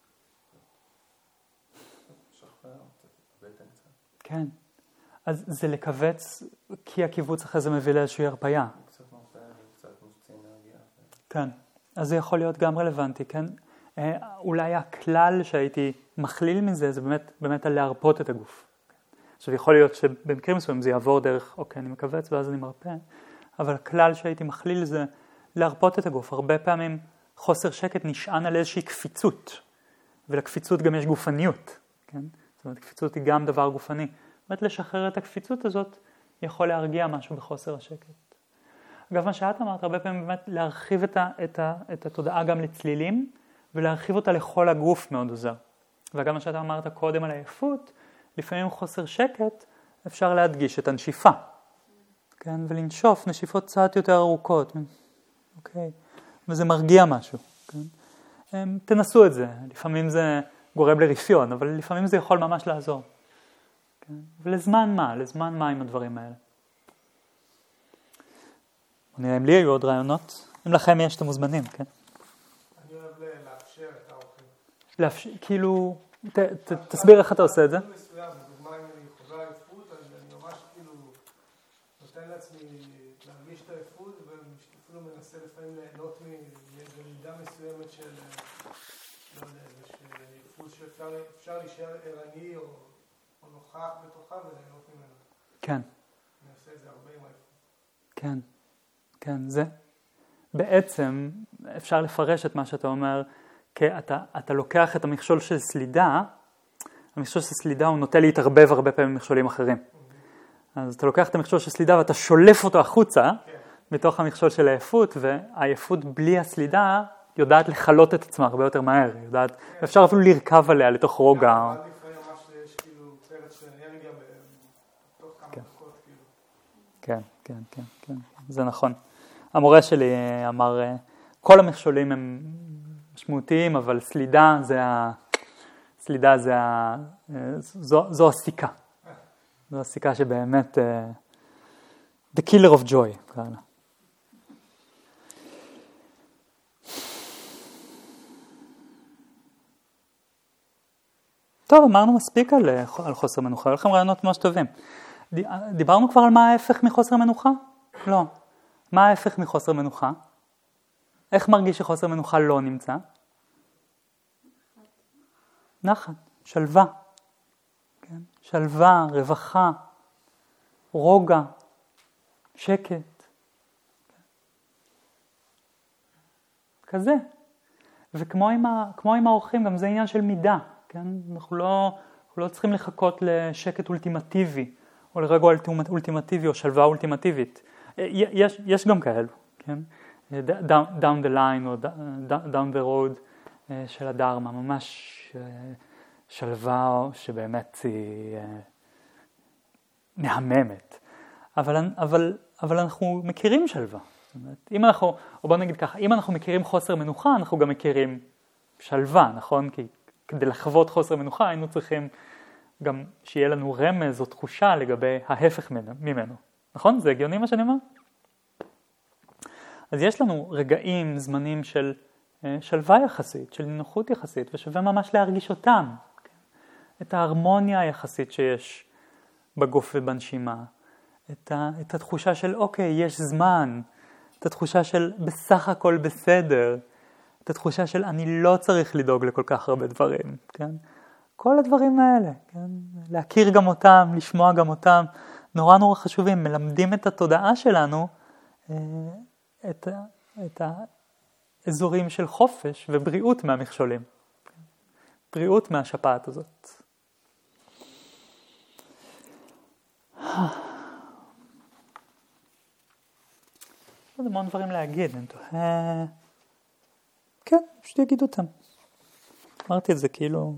שחרר, בטן קצת. כן. אז זה לקבץ, כי הקיבוץ אחרי זה מביא לאיזושהי הרפאיה. קצת מרפא וקצת מוציא אנרגיה. כן. אז זה יכול להיות גם רלוונטי, כן? אולי הכלל שהייתי מכליל מזה, זה באמת על להרפות את הגוף. עכשיו יכול להיות שבמקרים מסוים זה יעבור דרך, אוקיי, אני מקבץ ואז אני מרפא, אבל הכלל שהייתי מכליל זה להרפות את הגוף. הרבה פעמים חוסר שקט נשען על איזושהי קפיצות, ולקפיצות גם יש גופניות, כן? זאת אומרת, קפיצות היא גם דבר גופני. באמת לשחרר את הקפיצות הזאת יכול להרגיע משהו בחוסר השקט. אגב, מה שאת אמרת, הרבה פעמים באמת להרחיב את התודעה גם לצלילים, ולהרחיב אותה לכל הגוף מאוד עוזר. וגם מה שאתה אמרת קודם על העייפות, לפעמים חוסר שקט, אפשר להדגיש את הנשיפה. כן? ולנשוף נשיפות קצת יותר ארוכות. אוקיי? וזה מרגיע משהו. כן? תנסו את זה. לפעמים זה גורם לרפיון, אבל לפעמים זה יכול ממש לעזור. כן? ולזמן מה? לזמן מה עם הדברים האלה? נראה אם לי היו עוד רעיונות. אם לכם יש, אתם מוזמנים, כן? אני אוהב לאפשר את האוכל. כאילו, תסביר איך אתה עושה את זה. מסוים, בדוגמה אם אני חווה עייפות, אז אני ממש כאילו נותן לעצמי להרגיש את העייפות, ואפילו מנסה לפעמים ליהנות במידה מסוימת של, לא יודע, של עייפות שאפשר להישאר ערני או נוכח בתוכה וליהנות ממנו. כן. אני עושה את זה הרבה עם העייפות. כן, כן, זה. בעצם אפשר לפרש את מה שאתה אומר, כי אתה לוקח את המכשול של סלידה, המכשול של סלידה הוא נוטה להתערבב הרבה פעמים מכשולים אחרים. אז אתה לוקח את המכשול של סלידה ואתה שולף אותו החוצה, מתוך המכשול של העייפות, והעייפות בלי הסלידה יודעת לחלות את עצמה הרבה יותר מהר, אפשר אפילו לרכב עליה לתוך רוגע. יש כאילו פרץ של אנרגיה בתוך כמה דקות, כאילו. כן, כן, כן, כן, זה נכון. המורה שלי אמר, כל המכשולים הם משמעותיים, אבל סלידה זו הסיכה. זו הסיכה שבאמת, the killer of joy, ככה. טוב, אמרנו מספיק על חוסר מנוחה, היו לכם רעיונות ממש טובים. דיברנו כבר על מה ההפך מחוסר מנוחה? לא. מה ההפך מחוסר מנוחה? איך מרגיש שחוסר מנוחה לא נמצא? נחת, שלווה. כן? שלווה, רווחה, רוגע, שקט. כזה. וכמו עם האורחים, גם זה עניין של מידה. כן? אנחנו לא צריכים לחכות לשקט אולטימטיבי, או לרגע אולטימטיבי, או שלווה אולטימטיבית. יש גם כאלו, כן? down the line, או down the road של הדרמה, ממש שלווה שבאמת היא מהממת. אבל אנחנו מכירים שלווה. או בוא נגיד ככה, אם אנחנו מכירים חוסר מנוחה, אנחנו גם מכירים שלווה, נכון? כי כדי לחוות חוסר מנוחה, היינו צריכים גם שיהיה לנו רמז או תחושה לגבי ההפך ממנו. נכון? זה הגיוני מה שאני אומר? אז יש לנו רגעים, זמנים של שלווה יחסית, של נינוחות יחסית, ושווה ממש להרגיש אותם. את ההרמוניה היחסית שיש בגוף ובנשימה. את התחושה של אוקיי, יש זמן. את התחושה של בסך הכל בסדר. את התחושה של אני לא צריך לדאוג לכל כך הרבה דברים, כן? כל הדברים האלה, כן? להכיר גם אותם, לשמוע גם אותם, נורא נורא חשובים, מלמדים את התודעה שלנו, את האזורים של חופש ובריאות מהמכשולים. בריאות מהשפעת הזאת. עוד המון דברים להגיד, אני תוהה... כן, פשוט יגיד אותם. אמרתי את זה כאילו...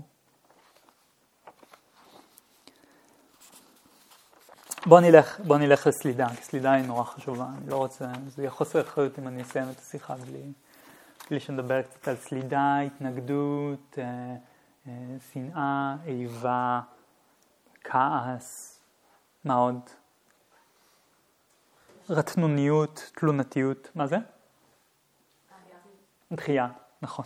בוא נלך לסלידה, כי סלידה היא נורא חשובה. אני לא רוצה, זה יהיה חוסר אחריות אם אני אסיים את השיחה בלי שנדבר קצת על סלידה, התנגדות, שנאה, איבה, כעס, מה עוד? רטנוניות, תלונתיות, מה זה? דחייה, נכון.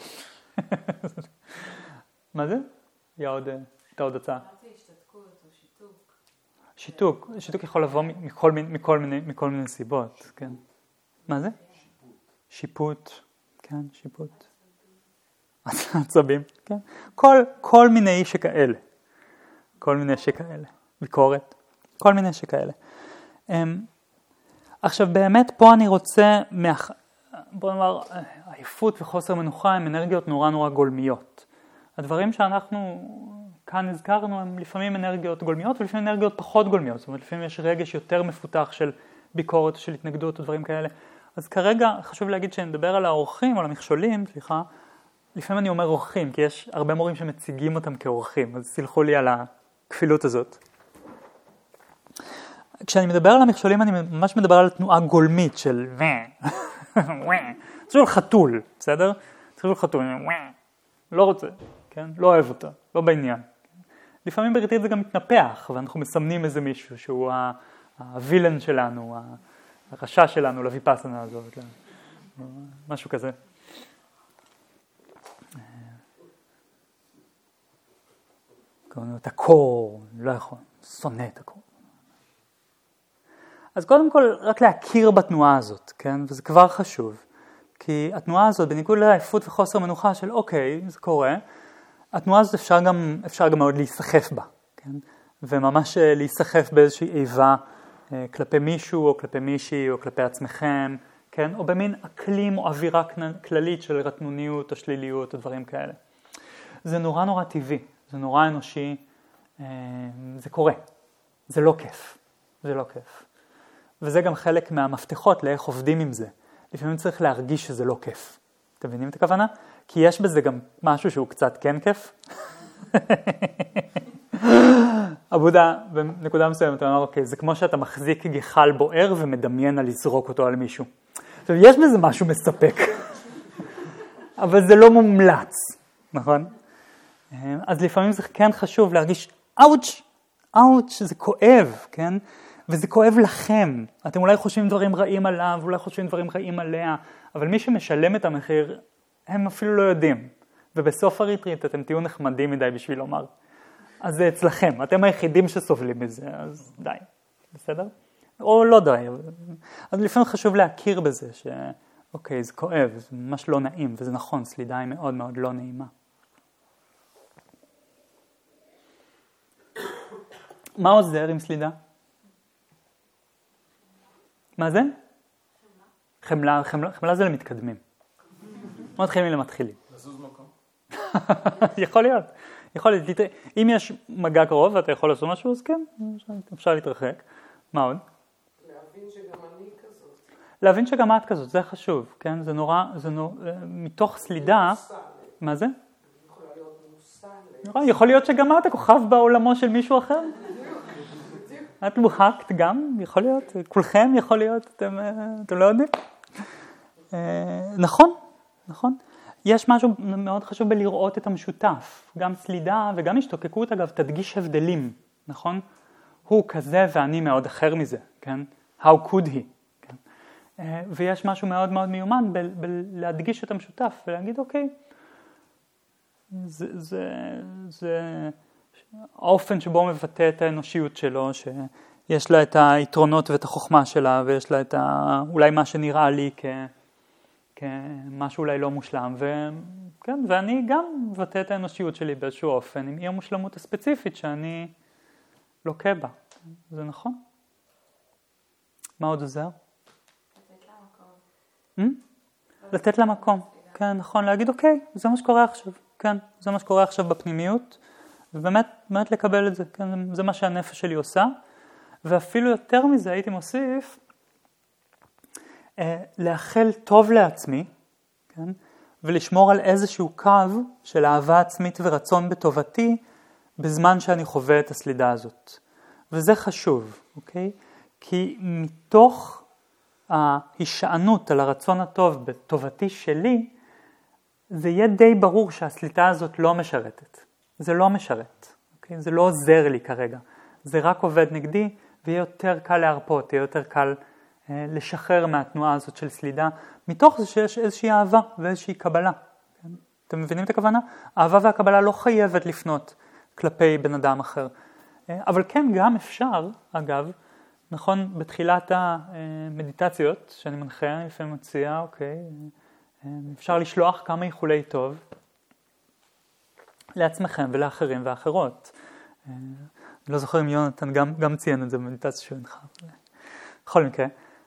מה זה? הייתה עוד הצעה. השתתקות או שיתוק. שיתוק יכול לבוא מכל מיני סיבות, כן. מה זה? שיפוט, כן, שיפוט. עצבים, כן. כל מיני שכאלה. כל מיני שכאלה. ביקורת, כל מיני שכאלה. עכשיו באמת פה אני רוצה, בוא נאמר, עייפות וחוסר מנוחה הם אנרגיות נורא נורא גולמיות. הדברים שאנחנו כאן הזכרנו הם לפעמים אנרגיות גולמיות ולפעמים אנרגיות פחות גולמיות. זאת אומרת, לפעמים יש רגש יותר מפותח של ביקורת, של התנגדות או דברים כאלה. אז כרגע חשוב להגיד שנדבר על האורחים, על המכשולים, סליחה. לפעמים אני אומר אורחים, כי יש הרבה מורים שמציגים אותם כאורחים, אז סלחו לי על הכפילות הזאת. כשאני מדבר על המכשולים, אני ממש מדבר על תנועה גולמית של של חתול, בסדר? של חתול, לא רוצה, כן? לא אוהב אותה, לא בעניין. לפעמים בריטית זה גם מתנפח, ואנחנו מסמנים איזה מישהו שהוא הווילן שלנו, הרשע שלנו לויפאסנה הזאת, משהו כזה. קוראים לו את הקור, לא יכול, שונא את הקור. אז קודם כל, רק להכיר בתנועה הזאת, כן? וזה כבר חשוב. כי התנועה הזאת, בניגוד לעייפות וחוסר מנוחה של אוקיי, זה קורה, התנועה הזאת אפשר גם מאוד להיסחף בה, כן? וממש להיסחף באיזושהי איבה כלפי מישהו או כלפי מישהי או כלפי עצמכם, כן? או במין אקלים או אווירה כללית של רטנוניות או שליליות או דברים כאלה. זה נורא נורא טבעי, זה נורא אנושי, זה קורה, זה לא כיף. זה לא כיף. וזה גם חלק מהמפתחות לאיך עובדים עם זה. לפעמים צריך להרגיש שזה לא כיף. אתם מבינים את הכוונה? כי יש בזה גם משהו שהוא קצת כן כיף. עבודה, בנקודה מסוימת, אתה אומר, אוקיי, זה כמו שאתה מחזיק גחל בוער ומדמיין על לזרוק אותו על מישהו. עכשיו, יש בזה משהו מספק. אבל זה לא מומלץ, נכון? אז לפעמים זה כן חשוב להרגיש, אאוץ', אאוץ', זה כואב, כן? וזה כואב לכם. אתם אולי חושבים דברים רעים עליו, אולי חושבים דברים רעים עליה, אבל מי שמשלם את המחיר, הם אפילו לא יודעים. ובסוף הריטריט אתם תהיו נחמדים מדי בשביל לומר. אז זה אצלכם, אתם היחידים שסובלים מזה, אז די, בסדר? או לא די. אז לפעמים חשוב להכיר בזה אוקיי, זה כואב, זה ממש לא נעים, וזה נכון, סלידה היא מאוד מאוד לא נעימה. מה עוזר עם סלידה? מה זה? חמלה. חמלה זה למתקדמים. מה מתחילים למתחילים? לזוז מקום. יכול להיות. אם יש מגע קרוב ואתה יכול לעשות משהו, אז כן, אפשר להתרחק. מה עוד? להבין שגם אני כזאת. להבין שגם את כזאת, זה חשוב, כן? זה נורא, מתוך סלידה, מה זה? יכולה להיות מושא. יכול להיות שגם את הכוכב בעולמו של מישהו אחר. את מוחקת גם, יכול להיות, כולכם יכול להיות, אתם לא יודעים. נכון. יש משהו מאוד חשוב בלראות את המשותף, גם סלידה וגם השתוקקות, אגב, תדגיש הבדלים, נכון? הוא כזה ואני מאוד אחר מזה, כן? How could he? כן? ויש משהו מאוד מאוד מיומן בלהדגיש את המשותף ולהגיד, אוקיי, זה האופן שבו הוא מבטא את האנושיות שלו, שיש לה את היתרונות ואת החוכמה שלה, ויש לה את אולי מה שנראה לי כמשהו אולי לא מושלם, וכן, ואני גם מבטא את האנושיות שלי באיזשהו אופן, עם אי המושלמות הספציפית שאני לוקה בה. זה נכון? מה עוד עוזר? לתת לה מקום. כן, נכון, להגיד, אוקיי, זה מה שקורה עכשיו. כן, זה מה שקורה עכשיו בפנימיות, ובאמת לקבל את זה. כן, זה מה שהנפש שלי עושה. ואפילו יותר מזה הייתי מוסיף, לאחל טוב לעצמי, כן? ולשמור על איזשהו קו של אהבה עצמית ורצון בטובתי, בזמן שאני חווה את הסלידה הזאת. וזה חשוב, אוקיי? כי מתוך ההישענות על הרצון הטוב בטובתי שלי, זה יהיה די ברור שהסליטה הזאת לא משרתת. זה לא משרת, אוקיי? זה לא עוזר לי כרגע. זה רק עובד נגדי, ויהיה יותר קל להרפות, יהיה יותר קל לשחרר מהתנועה הזאת של סלידה, מתוך זה שיש איזושהי אהבה ואיזושהי קבלה. כן? אתם מבינים את הכוונה? האהבה והקבלה לא חייבת לפנות כלפי בן אדם אחר. אבל כן, גם אפשר, אגב, נכון, בתחילת המדיטציות שאני מנחה, אני לפעמים מציע, אוקיי, אפשר לשלוח כמה איחולי טוב לעצמכם ולאחרים ואחרות. אני לא זוכר אם יונתן גם ציין את זה במדיטציה שהוא הנחה. בכל מקרה.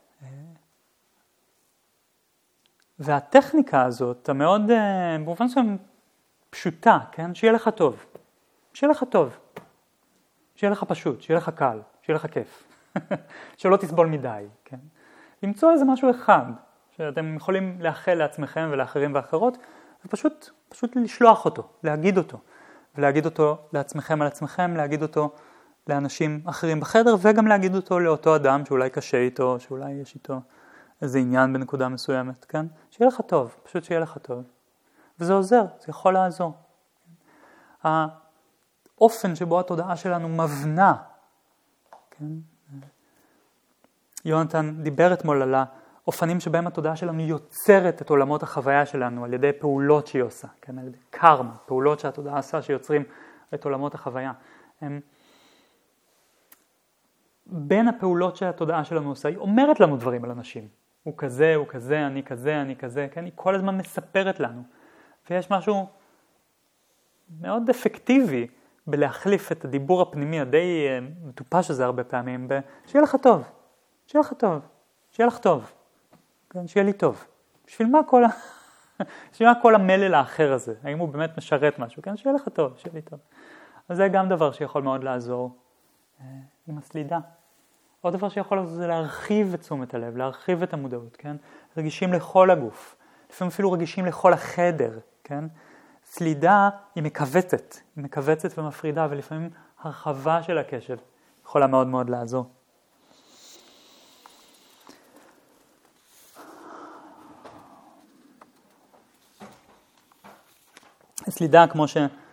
והטכניקה הזאת, המאוד, באופן מסוים, פשוטה, כן? שיהיה לך טוב. שיהיה לך טוב. שיהיה לך פשוט, שיהיה לך קל, שיהיה לך כיף. שלא תסבול מדי, כן? למצוא איזה משהו אחד, שאתם יכולים לאחל לעצמכם ולאחרים ואחרות, ופשוט לשלוח אותו, להגיד אותו. ולהגיד אותו לעצמכם על עצמכם, להגיד אותו לאנשים אחרים בחדר, וגם להגיד אותו לאותו אדם שאולי קשה איתו, שאולי יש איתו איזה עניין בנקודה מסוימת, כן? שיהיה לך טוב, פשוט שיהיה לך טוב. וזה עוזר, זה יכול לעזור. האופן שבו התודעה שלנו מבנה, כן? יונתן דיבר אתמול על האופנים שבהם התודעה שלנו יוצרת את עולמות החוויה שלנו על ידי פעולות שהיא עושה, כן? על ידי קרמה, פעולות שהתודעה עושה שיוצרים את עולמות החוויה. בין הפעולות שהתודעה שלנו עושה, היא אומרת לנו דברים על אנשים. הוא כזה, הוא כזה, אני כזה, אני כזה, כן? היא כל הזמן מספרת לנו. ויש משהו מאוד אפקטיבי בלהחליף את הדיבור הפנימי הדי מטופש הזה הרבה פעמים, שיהיה לך טוב, שיהיה לך טוב, שיהיה לך טוב, כן? שיהיה לי טוב. בשביל מה כל המלל האחר הזה? האם הוא באמת משרת משהו? כן? שיהיה לך טוב, שיהיה לי טוב. אז זה גם דבר שיכול מאוד לעזור עם הסלידה. עוד דבר שיכול לעשות זה להרחיב את תשומת הלב, להרחיב את המודעות, כן? רגישים לכל הגוף, לפעמים אפילו רגישים לכל החדר, כן? סלידה היא מכווצת ומפרידה, ולפעמים הרחבה של הקשב יכולה מאוד מאוד לעזור. סלידה, כמו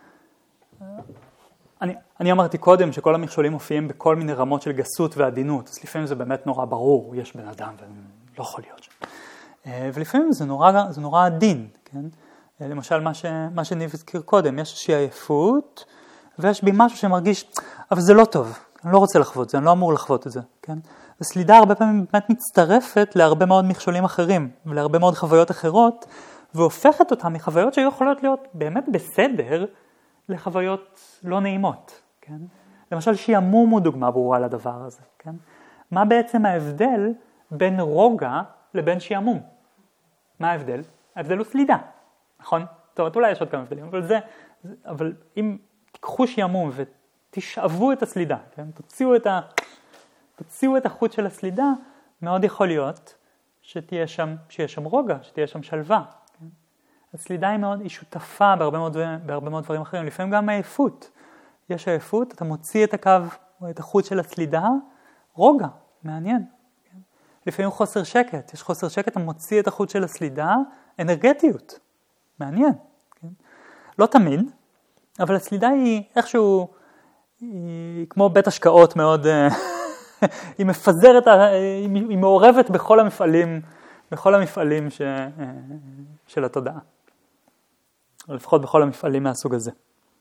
אני אמרתי קודם שכל המכשולים מופיעים בכל מיני רמות של גסות ועדינות, אז לפעמים זה באמת נורא ברור, יש בן אדם ולא יכול להיות שם. ולפעמים זה נורא עדין, כן? למשל מה שניב הזכיר קודם, יש איזושהי עייפות, ויש בי משהו שמרגיש, אבל זה לא טוב, אני לא רוצה לחוות זה, אני לא אמור לחוות את זה, כן? הסלידה הרבה פעמים באמת מצטרפת להרבה מאוד מכשולים אחרים, ולהרבה מאוד חוויות אחרות, והופכת אותם מחוויות שיכולות להיות באמת בסדר, לחוויות לא נעימות, כן? למשל שיעמום הוא דוגמה ברורה לדבר הזה, כן? מה בעצם ההבדל בין רוגע לבין שיעמום? מה ההבדל? ההבדל הוא סלידה, נכון? טוב, אולי יש עוד כמה הבדלים, אבל אם תיקחו שיעמום ותשאבו את הסלידה, כן? תוציאו את החוט של הסלידה, מאוד יכול להיות שיהיה שם רוגע, שתהיה שם שלווה. כן? הסלידה היא שותפה בהרבה מאוד דברים אחרים, לפעמים גם העייפות. יש עייפות, אתה מוציא את הקו או את החוט של הסלידה, רוגע, מעניין. כן? לפעמים חוסר שקט, יש חוסר שקט, אתה מוציא את החוט של הסלידה, אנרגטיות, מעניין. כן? לא תמיד, אבל הסלידה היא איכשהו, היא כמו בית השקעות מאוד, היא מפזרת, היא מעורבת בכל המפעלים של התודעה. או לפחות בכל המפעלים מהסוג הזה.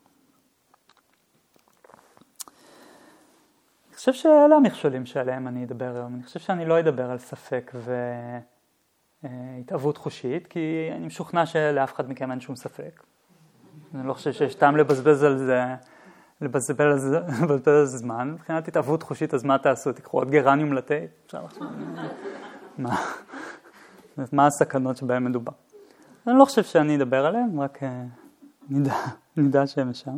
אני חושב שאלה המכשולים שעליהם אני אדבר היום. אני חושב שאני לא אדבר על ספק והתאבות חושית, כי אני משוכנע שלאף אחד מכם אין שום ספק. אני לא חושב שיש טעם לבזבז על זה זמן. מבחינת התאבות חושית, אז מה תעשו? תקחו עוד גרניום לתה? אפשר לחשוב. מה הסכנות שבהם מדובר? אני לא חושב שאני אדבר עליהם, רק נדע שהם שם.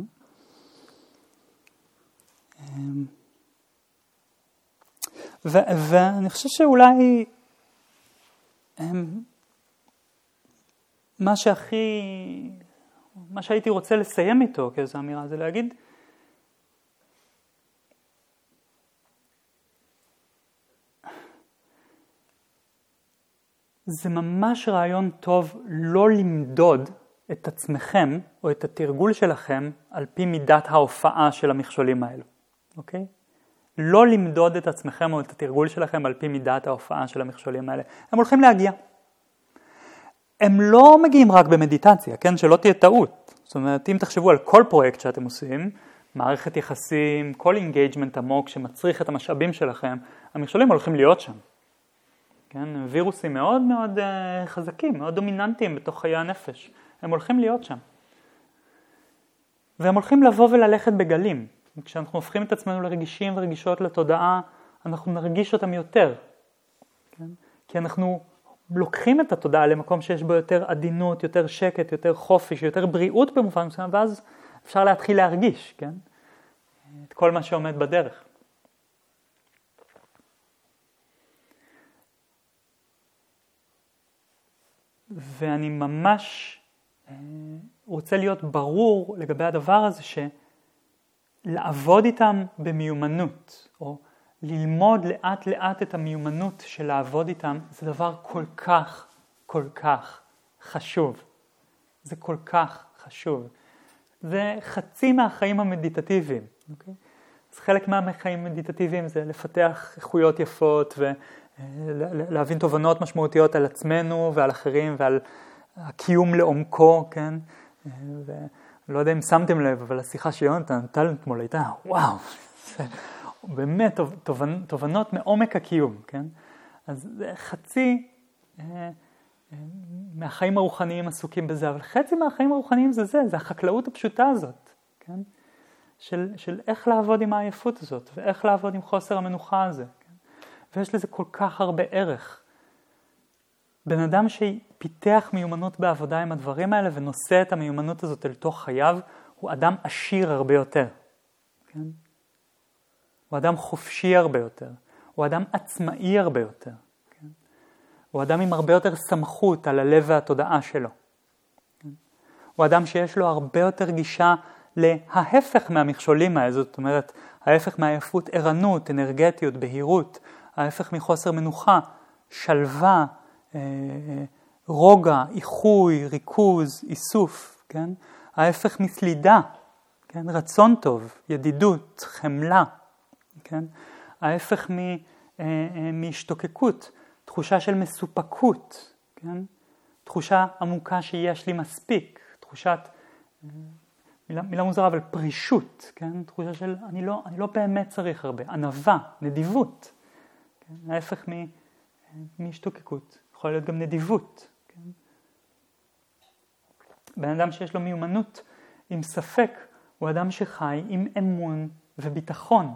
ואני חושב שאולי מה שהייתי רוצה לסיים איתו כאיזו אמירה זה להגיד זה ממש רעיון טוב לא למדוד את עצמכם או את התרגול שלכם על פי מידת ההופעה של המכשולים האלו. אוקיי? לא למדוד את עצמכם או את התרגול שלכם על פי מידת ההופעה של המכשולים האלה. הם הולכים להגיע. הם לא מגיעים רק במדיטציה, כן? שלא תהיה טעות. זאת אומרת, אם תחשבו על כל פרויקט שאתם עושים, מערכת יחסים, כל אינגייג'מנט עמוק שמצריך את המשאבים שלכם, המכשולים הולכים להיות שם. כן? וירוסים מאוד מאוד חזקים, מאוד דומיננטיים בתוך חיי הנפש. הם הולכים להיות שם. והם הולכים לבוא וללכת בגלים. כשאנחנו הופכים את עצמנו לרגישים ורגישות לתודעה, אנחנו נרגיש אותם יותר. כן? כי אנחנו לוקחים את התודעה למקום שיש בו יותר עדינות, יותר שקט, יותר חופש, יותר בריאות במובן מסוים, ואז אפשר להתחיל להרגיש, כן? את כל מה שעומד בדרך. ואני ממש רוצה להיות ברור לגבי הדבר הזה שלעבוד איתם במיומנות, או ללמוד לאט לאט את המיומנות של לעבוד איתם, זה דבר כל כך חשוב. זה כל כך חשוב. זה חצי מהחיים המדיטטיביים. אוקיי? אז חלק מהחיים המדיטטיביים זה לפתח איכויות יפות ולהבין תובנות משמעותיות על עצמנו ועל אחרים ועל הקיום לעומקו, כן? ולא יודע אם שמתם לב, אבל השיחה שיונתן נטל אתמול הייתה, וואו, באמת תובנות מעומק הקיום, כן? אז חצי מהחיים הרוחניים עסוקים בזה, אבל חצי מהחיים הרוחניים זה החקלאות הפשוטה הזאת, כן? של איך לעבוד עם העייפות הזאת, ואיך לעבוד עם חוסר המנוחה הזה, כן? ויש לזה כל כך הרבה ערך. בן אדם שפיתח מיומנות בעבודה עם הדברים האלה, ונושא את המיומנות הזאת אל תוך חייו, הוא אדם עשיר הרבה יותר, כן? הוא אדם חופשי הרבה יותר. הוא אדם עצמאי הרבה יותר. כן? הוא אדם עם הרבה יותר סמכות על הלב והתודעה שלו. כן? הוא אדם שיש לו הרבה יותר גישה להפך מהמכשולים האלה, זאת אומרת, ההפך מהעייפות, ערנות, אנרגטיות, בהירות, ההפך מחוסר מנוחה, שלווה, רוגע, איחוי, ריכוז, איסוף, כן? ההפך מסלידה, כן? רצון טוב, ידידות, חמלה, כן? ההפך מהשתוקקות, תחושה של מסופקות, כן? תחושה עמוקה שיש לי מספיק, תחושת, מילה מוזרה, אבל פרישות, כן? תחושה של אני לא באמת צריך הרבה, ענווה, נדיבות, כן? ההפך מהשתוקקות, יכול להיות גם נדיבות, כן? בן אדם שיש לו מיומנות עם ספק, הוא אדם שחי עם אמון וביטחון.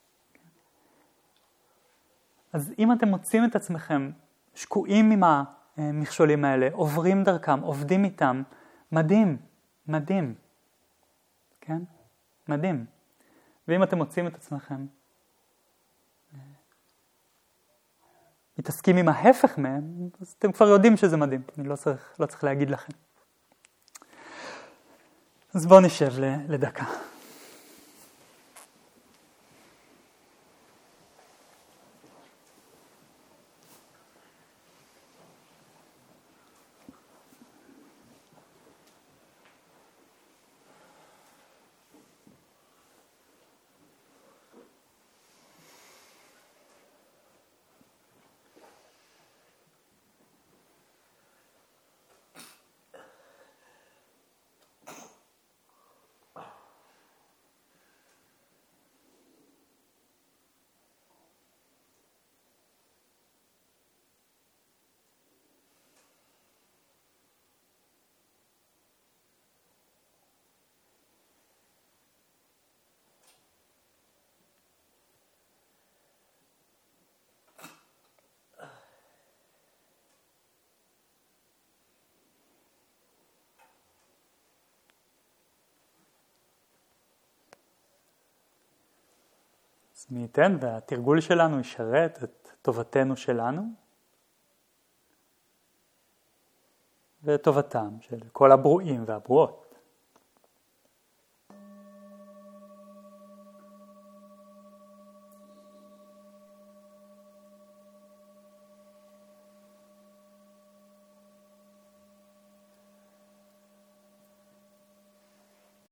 אז אם אתם מוצאים את עצמכם שקועים עם המכשולים האלה, עוברים דרכם, עובדים איתם, מדהים, מדהים. כן? מדהים. ואם אתם מוצאים את עצמכם מתעסקים עם ההפך מהם, אז אתם כבר יודעים שזה מדהים. אני לא צריך להגיד לכם. אז בואו נשב לדקה. אז מי ייתן והתרגול שלנו ישרת את טובתנו שלנו ואת טובתם של כל הברואים והברואות.